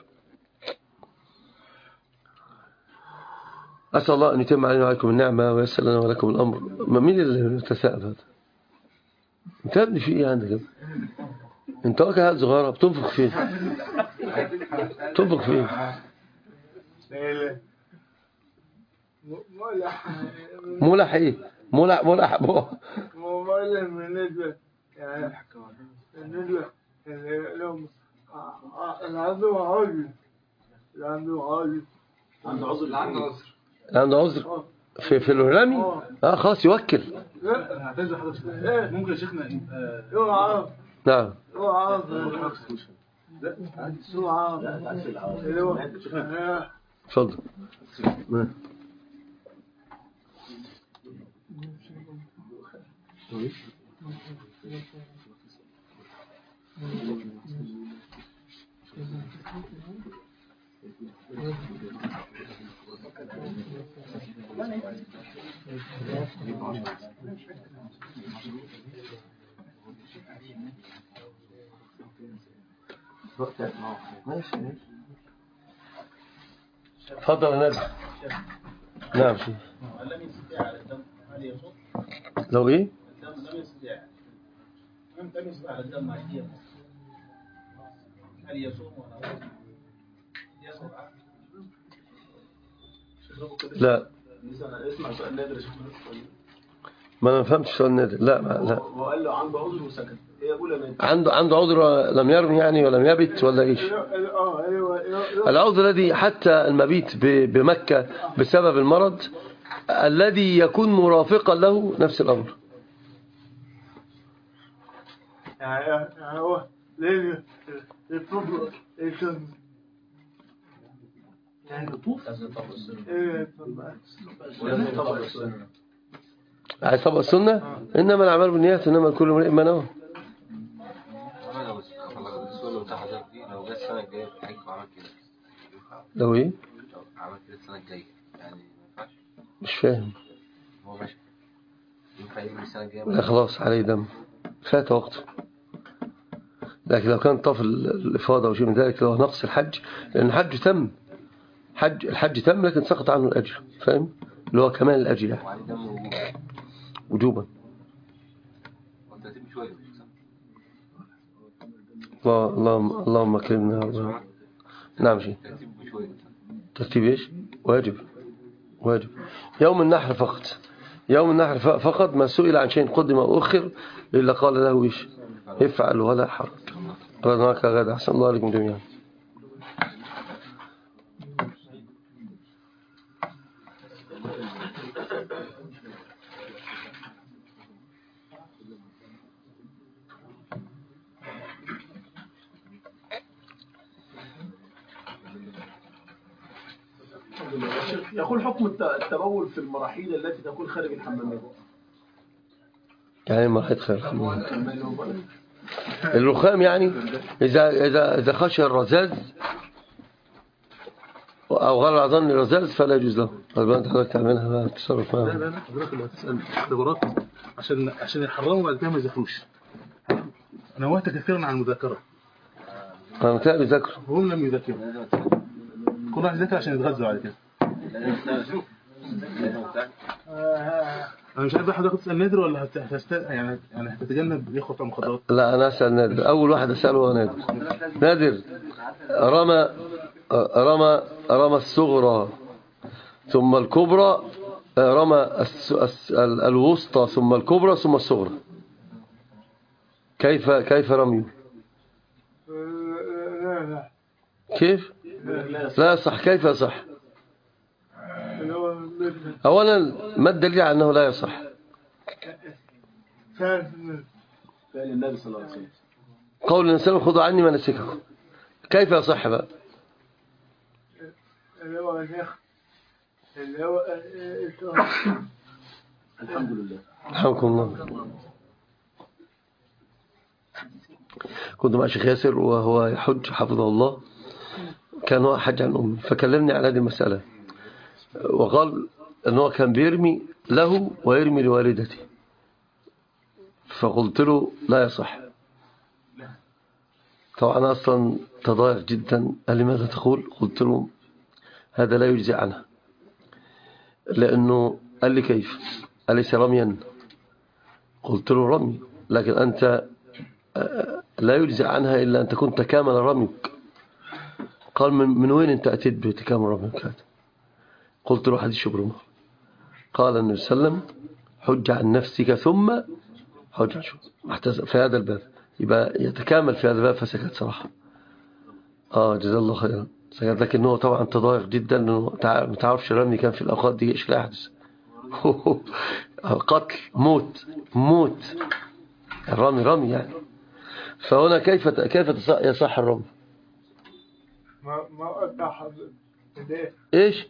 أسأل الله أن يتم علينا وعليكم النعمة ويسر لنا ولكم الأمر. مين اللي يتساءل هذا؟ انت ابني في ايه عندك؟ انت واكل هات صغيره بتنفخ فين؟ مولح ايه؟ مولح بالنسبه يعني بالنسبه لو عنده عذر في الرمي. خلاص يوكل. ممكن يا شيخنا نعم. اتفضل. تفضل يا نبي. نعم شيخ. لو ايه؟ لم يستطيع على الدم هل يصوم ولا لا؟ اسمع سؤال نادر. ما انا ما فهمتش سؤال نادر. لا وقال له عنده عذر وسكت. هي أولى نادر. عنده عذر لم يرمي يعني ولم يبت ولا ايش؟ العذر الذي حتى المبيت بمكة بسبب المرض الذي يكون مرافقا له نفس الامر. يعني هو ليه يطلب يعني يطوف. عايز طبق السنة. إنما الأعمال بالنيات إنما الكل امرئ ما نوى. لو جت السنة الجاية في حج وعمل كده لو إيه؟ لو عمل كده السنة الجاية يعني ما ينفعش. مش فاهم. هو ماشي ينفع يجي السنة الجاية؟ لا خلاص عليه دم فات وقته. لكن لو كان طاف الإفاضة وشيء من ذلك لو نقص الحج لأن الحج تم الحج تم لكن سقط عنه الأجر. فاهم؟ اللي هو كمال الأجر يعني. وعليه دم وجوبا. والترتيب مش واجب. اللهم اكرمنا. نعم شيء. الترتيب مش واجب. ترتيب ايش؟ واجب. يوم النحر فقط. يوم النحر فقط ما سئل عن شيء قدم أو أخر إلا قال له ايش؟ افعل ولا حرج. قال معك غدا. أحسن الله عليكم جميعا. يقول حكم التبول في المراحيل التي تكون خارج الحمامات. يعني مراحيل خير الحمام. الرخام يعني إذا خشى الرذاذ أو غلط ظن الرذاذ فلا يجوز له. طيب أنت حضرتك تعملها بقى تصرف معها. لا حضرتك اللي هتسأل اختبارات عشان يحرموا بعد كده ما يذاكروش. أنا وقت كثيرا عن المذاكرة. أنا متابع ذاكره. هم لم يذاكروا. كل واحد يذاكر عشان يتغذوا على كده. أنا مش عارف حضرتك تسأل نادر ولا يعني هتتجنب ياخد طعم مخدرات. لا أنا أسأل نادر. أول واحد أسأله هو نادر. نادر رمى الصغرى ثم الكبرى. رمى الوسطى ثم الكبرى ثم الصغرى. كيف رميه؟ كيف؟ لا يصح. كيف يصح؟ أولا ما الدليل على أنه لا يصح؟ فعل النبي صلى الله عليه وسلم. قول الإنسان خذوا عني مناسككم. كيف يصح بقى؟ الحمد لله. الحمكم الله. كنت مع شيخ ياسر وهو يحج حفظه الله. كان هو حج عن أمي فكلمني على هذه المسألة وقال أنه كان بيرمي له ويرمي لوالدته. فقلت له لا يصح. طبعا أصلا تضايق جدا. قال لي ماذا تقول؟ قلت له هذا لا يجزي عنها. لأنه قال لي كيف؟ أليس رميا؟ قلت له رمي لكن أنت لا يجزي عنها إلا أن تكون تكامل رميك. قال من وين أنت أتيت بتكامل رميك هذا؟ قلت له حديث شبرمة. قال النبي صلى الله عليه وسلم حج عن نفسك ثم حج في هذا الباب. يبقى يتكامل في هذا الباب. فسكت صراحة. جزا الله خيرا. سكت. لكن هو طبعا تضايق جدا انه ما تعرفش الرمي كان في الأوقات دي ايش لا يحدث. قتل موت الرمي يعني. فهنا كيف يصح الرمي؟ ما قطع ايش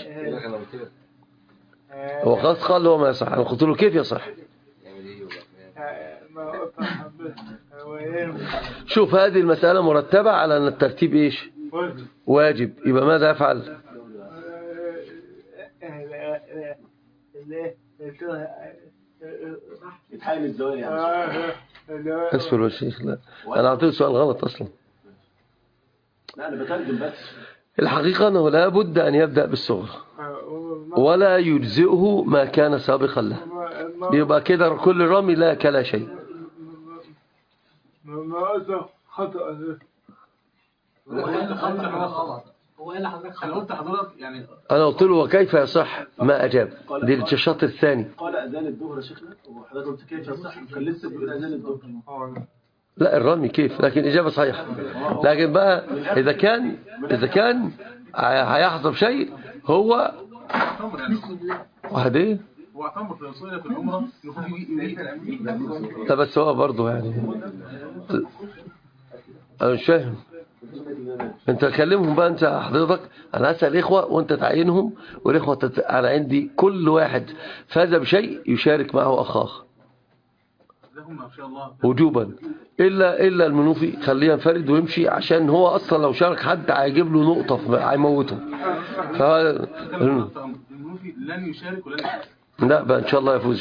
هو خلاص قال هو ما يصح. انا قلت له كيف يصح؟ ما قطع شوف هذه المسألة مرتبة على أن الترتيب إيش؟ واجب. يبقى ماذا يفعل؟ يتحايل الزوال يعني. أسفل والشيخ. لا أنا أعطيه سؤال غلط أصلا. لا أنا بترجم بس. الحقيقة أنه لا بد أن يبدأ بالصغر ولا يجزئه ما كان سابقا له. يبقى كده كل رمي لا كلا شيء. ما أصلا خطأ. هو قال لحضرتك انا قلت لحضرتك يعني أنا قلت له وكيف يصح ما أجاب. دي الشرط الثاني. قال اذان الظهر يا شيخنا، وحضرتك قلت كيف يصح، كان لسه بيقول اذان الظهر. لا الرمي كيف، لكن إجابة صحيحة. لكن بقى إذا كان هيحصل شيء هو اعتمر يعني واحد إيه. هو اعتمر في الصينية في العمرة لا بس هو برضه يعني أنا مش فاهم. انت كلمهم بقى انت حضرتك. انا هسأل اخوة وانت تعينهم، والاخوة انا عندي كل واحد فاز بشيء يشارك معه اخاه لهم ما شاء الله وجوبا، الا المنوفي خليه ينفرد ويمشي، عشان هو اصلا لو شارك حد هيجيب له نقطة هيموته. المنوفي لن يشارك ولن يشارك. لا بقى ان شاء الله يفوز.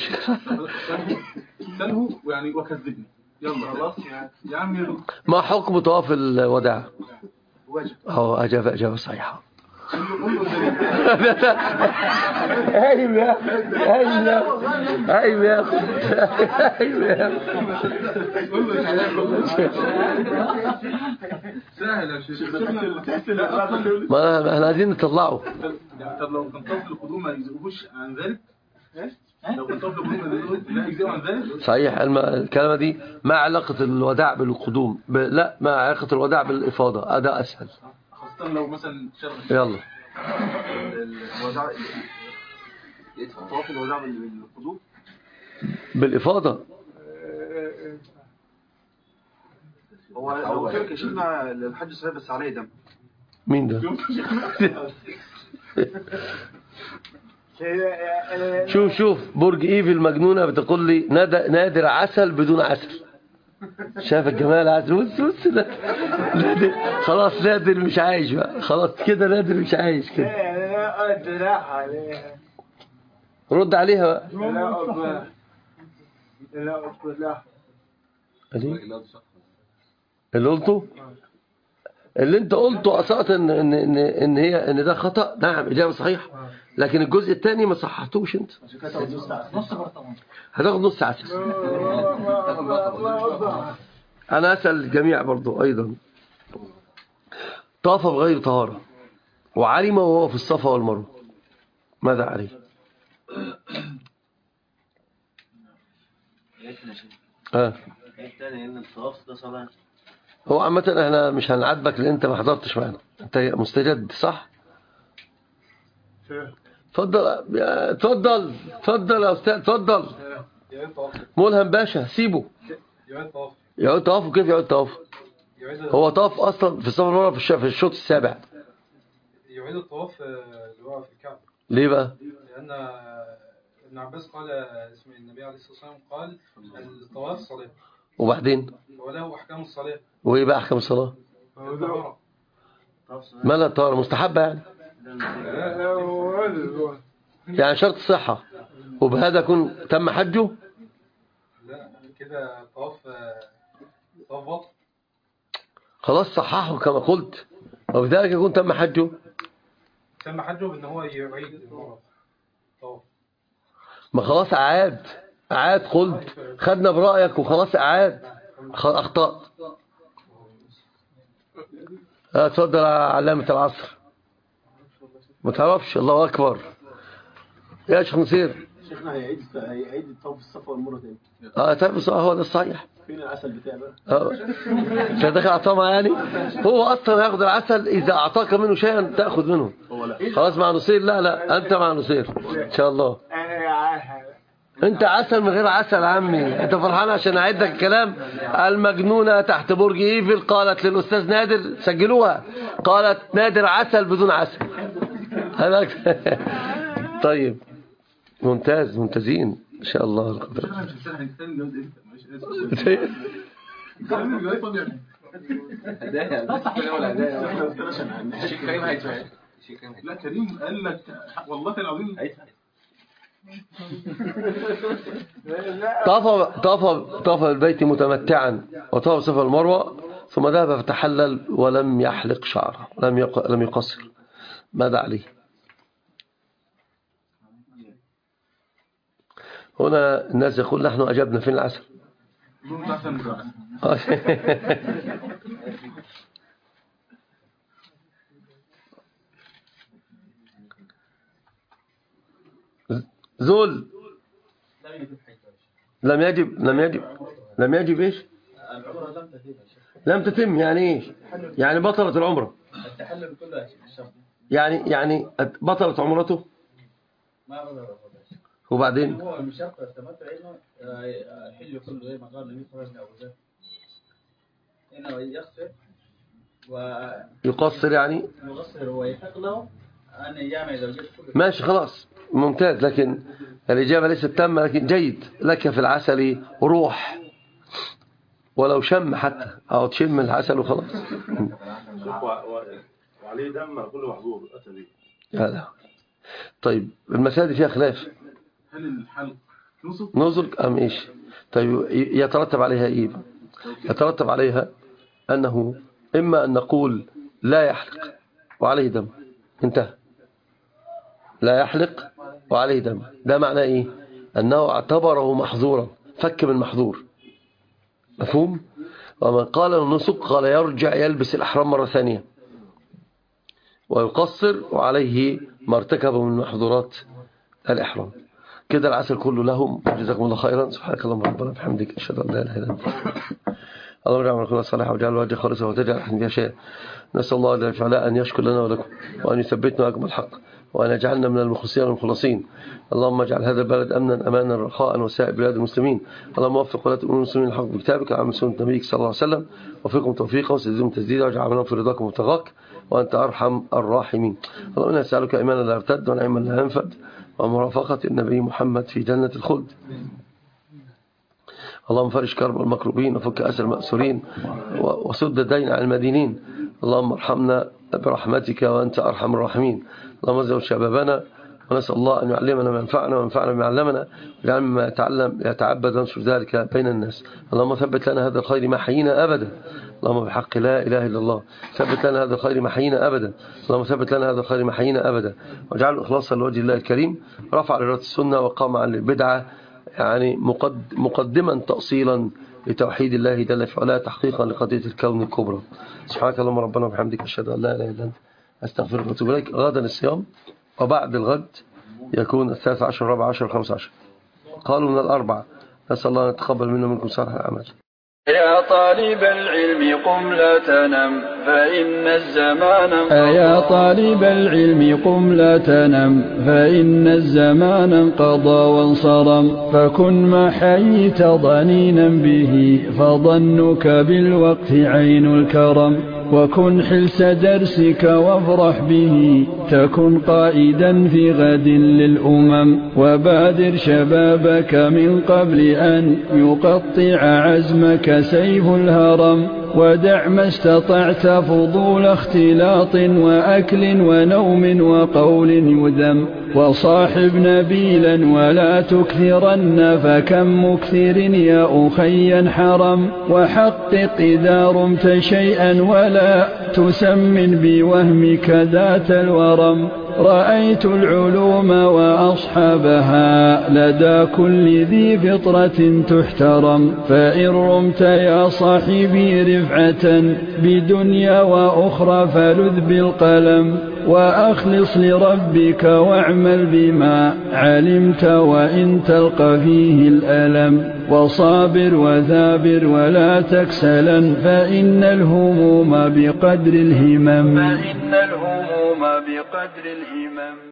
سأله يعني وكذبني. يلا خلاص يا عم. ما حكم طواف الوداع؟ هو اجابة صحيحة. هايم يا سهل يا شيخ. ما احنا عايزين نطلعه. طب لو كان طفل القدوم ما يزقوش عن ذلك؟ لو كان طفل القدوم لا يزقوا عن ذلك؟ صحيح. الكلمة دي ما علاقة الوداع بالقدوم؟ لا، ما علاقة الوداع بالإفاضة. ده أسهل. خاصة لو مثلا شرح يلا الوداع طواف الوداع بالقدوم بالإفاضة. هو لو كان كشفنا الحج صحيح بس عليه دم. مين ده؟ شوف برج ايفل المجنونة بتقول لي نادر عسل بدون عسل. شايف الجمال عسل. بص نادر خلاص. نادر مش عايش بقى خلاص كده. نادر مش عايش كده. رد عليها بقى. اللي قلته اللي انت قلته اساسا ان ده خطأ. نعم اجابة صحيحة، لكن الجزء الثاني ما صححتوش انت. هتاخد نص عسل. انا اسال الجميع برضو ايضا. طاف بغير طهارة وعلم وهو في الصفا والمروة، ماذا عليه؟ هو عامة احنا مش هنعاتبك لان انت ما حضرتش معنا. انت مستجد صح؟ اتفضل يا استاذ اتفضل. ملهم باشا سيبه يعود طواف. كيف يعود طواف؟ هو طاف اصلا في الصف المروة في الشوط السابع. يعيد الطواف اللي هو في الكعبة. ليه بقى؟ لأن ابن عباس قال اسم النبي عليه الصلاة والسلام قال الطواف صلاة. وبعدين؟ وله أحكام الصلاة. وإيه بقى أحكام الصلاة؟ ما لا طهارة مستحبة يعني؟ يعني شرط الصحة. وبهذا يكون تم حجه؟ لا كده طواف بطن. خلاص صححه كما قلت، وبذلك يكون تم حجه. تم حجه بأن هو يعيد طواف. ما خلاص أعاد قلت خدنا برأيك وخلاص أعاد. أخطأت. اتفضل علامة العصر. ما تعرفش؟ الله أكبر يا شيخ نصير. شيخنا هيعيد الطواف الصفا والمروة تاني. طيب هو ده الصحيح. فين العسل بتاعي بقى؟ مش داخل أعطاه يعني. هو أصلا ياخد العسل إذا أعطاك منه شيئا تأخذ منه. خلاص مع نصير. لا أنت مع نصير إن شاء الله. انت عسل من غير عسل عمي. انت فرحان عشان اعد لك الكلام. المجنونة تحت برج ايفل قالت للاستاذ نادر، سجلوها، قالت نادر عسل بدون عسل. طيب ممتازين ان شاء الله. لا كريم قال لك والله العظيم طاف البيت متمتعا وطاف صفا المروة ثم ذهب فتحلل ولم يحلق شعره، لم يقصر. ماذا عليه؟ هنا الناس يقول نحن أجبنا فين العسل. ذل لم يجب إيش؟ العمرة لم تتم. لم تتم يعني إيش؟ يعني بطلت العمرة. التحلل كله شرط. يعني بطلت عمرته. ما بطلت. وبعدين هو من شرط التمتع إنه الحل كله زي ما قال النبي صلى الله عليه وسلم إنه يقصر يقصر يعني يقصر ويحق له أن يجامع زوجته كله. ماشي خلاص ممتاز، لكن الإجابة ليست تامة، لكن جيد. لك في العسل روح ولو شم حتى أو تشم العسل وخلاص. وعليه دم كله محظور أتى به. لا. طيب المسائل فيها خلاف. هل الحلق نسك أم إيش؟ طيب يترتب عليها إيه؟ يترتب عليها أنه إما أن نقول لا يحلق وعليه دم، انتهى. لا يحلق وعليه دم، ده معناه إيه؟ أنه اعتبره محظورا، فك من محظور، مفهوم؟ ومن قال النسك قال يرجع يلبس الأحرام مرة ثانية ويقصر وعليه ما ارتكب من محظورات الإحرام. كده العسل كله لهم. جزاكم الله خيرا. سبحانك اللهم ربنا بحمدك أشهد أن لا إله إلا أنت. اللهم اجعل عملنا صالحا واجعل وجهك خالصا وتجعل حمدك شيئا. نسأل الله جل وعلا أن يشكر لنا ولكم وأن يثبتنا أجمل الحق وأن يجعلنا من المخلصين والمخلصين. اللهم اجعل هذا البلد أمنا أمانا رخاء وسائر بلاد المسلمين. اللهم وفق ولاة أمور المسلمين الحق بكتابك وعمل سنة نبيك صلى الله عليه وسلم، وفقهم توفيقا وسددهم تسديدا واجعل عملهم في رضاك ومبتغاك وأنت أرحم الراحمين. اللهم إنا نسألك إيمانا لا يرتد ونعيما لا ينفد ومرافقة النبي محمد في جنة الخلد. اللهم فرج كرب المكروبين وفك أسر المأسورين وسد الدين على المدينين. اللهم ارحمنا برحمتك وأنت أرحم الراحمين. اللهم زود شبابنا ونسأل الله أن يعلمنا ما ينفعنا وينفعنا بما علمنا ويجعل ما يتعلم يتعبد ونشر ذلك بين الناس. اللهم ثبت لنا هذا الخير ما حيينا أبدا. اللهم بحق لا إله إلا الله ثبت لنا هذا الخير ما حيينا أبدا. اللهم ثبت لنا هذا الخير ما حيينا أبدا واجعله إخلاصا لوجه الله الكريم، رفع لرات السنة وقام عن البدعة، يعني مقدما تأصيلا لتوحيد الله جل في علاه، تحقيقا لقضية الكون الكبرى. سبحانك اللهم ربنا وبحمدك أشهد أن لا إله إلا أنت أستغفرك وأتوب إليك. غدا الصيام وبعد الغد يكون 13 14 15 قالوا من الأربعة. نسأل الله أن يتقبل منا ومنكم صالح الأعمال. يا طالب العلم قم لا تنم فإن الزمان يا طالب العلم قم لا تنم فإن الزمان انقضى وانصرم، فكن ما حييت ضنينا به فظنك بالوقت عين الكرم، وكن حلس درسك وافرح به تكن قائدا في غد للأمم، وبادر شبابك من قبل أن يقطع عزمك سيف الهرم، ودع ما استطعت فضول اختلاط وأكل ونوم وقول يذم، وصاحب نبيلا ولا تكثرن فكم مكثر يا أخي حرم، وحقق إذا رمت شيئا ولا تسمن بوهمك ذات الورم، رأيت العلوم وأصحابها لدى كل ذي فطرة تحترم، فإن رمت يا صاحبي رفعة بدنيا وأخرى فلذ بالقلم، وأخلص لربك واعمل بما علمت وإن تلقى فيه الألم، وصابر وثابر ولا تكسلا فإن الهموم بقدر الهمم.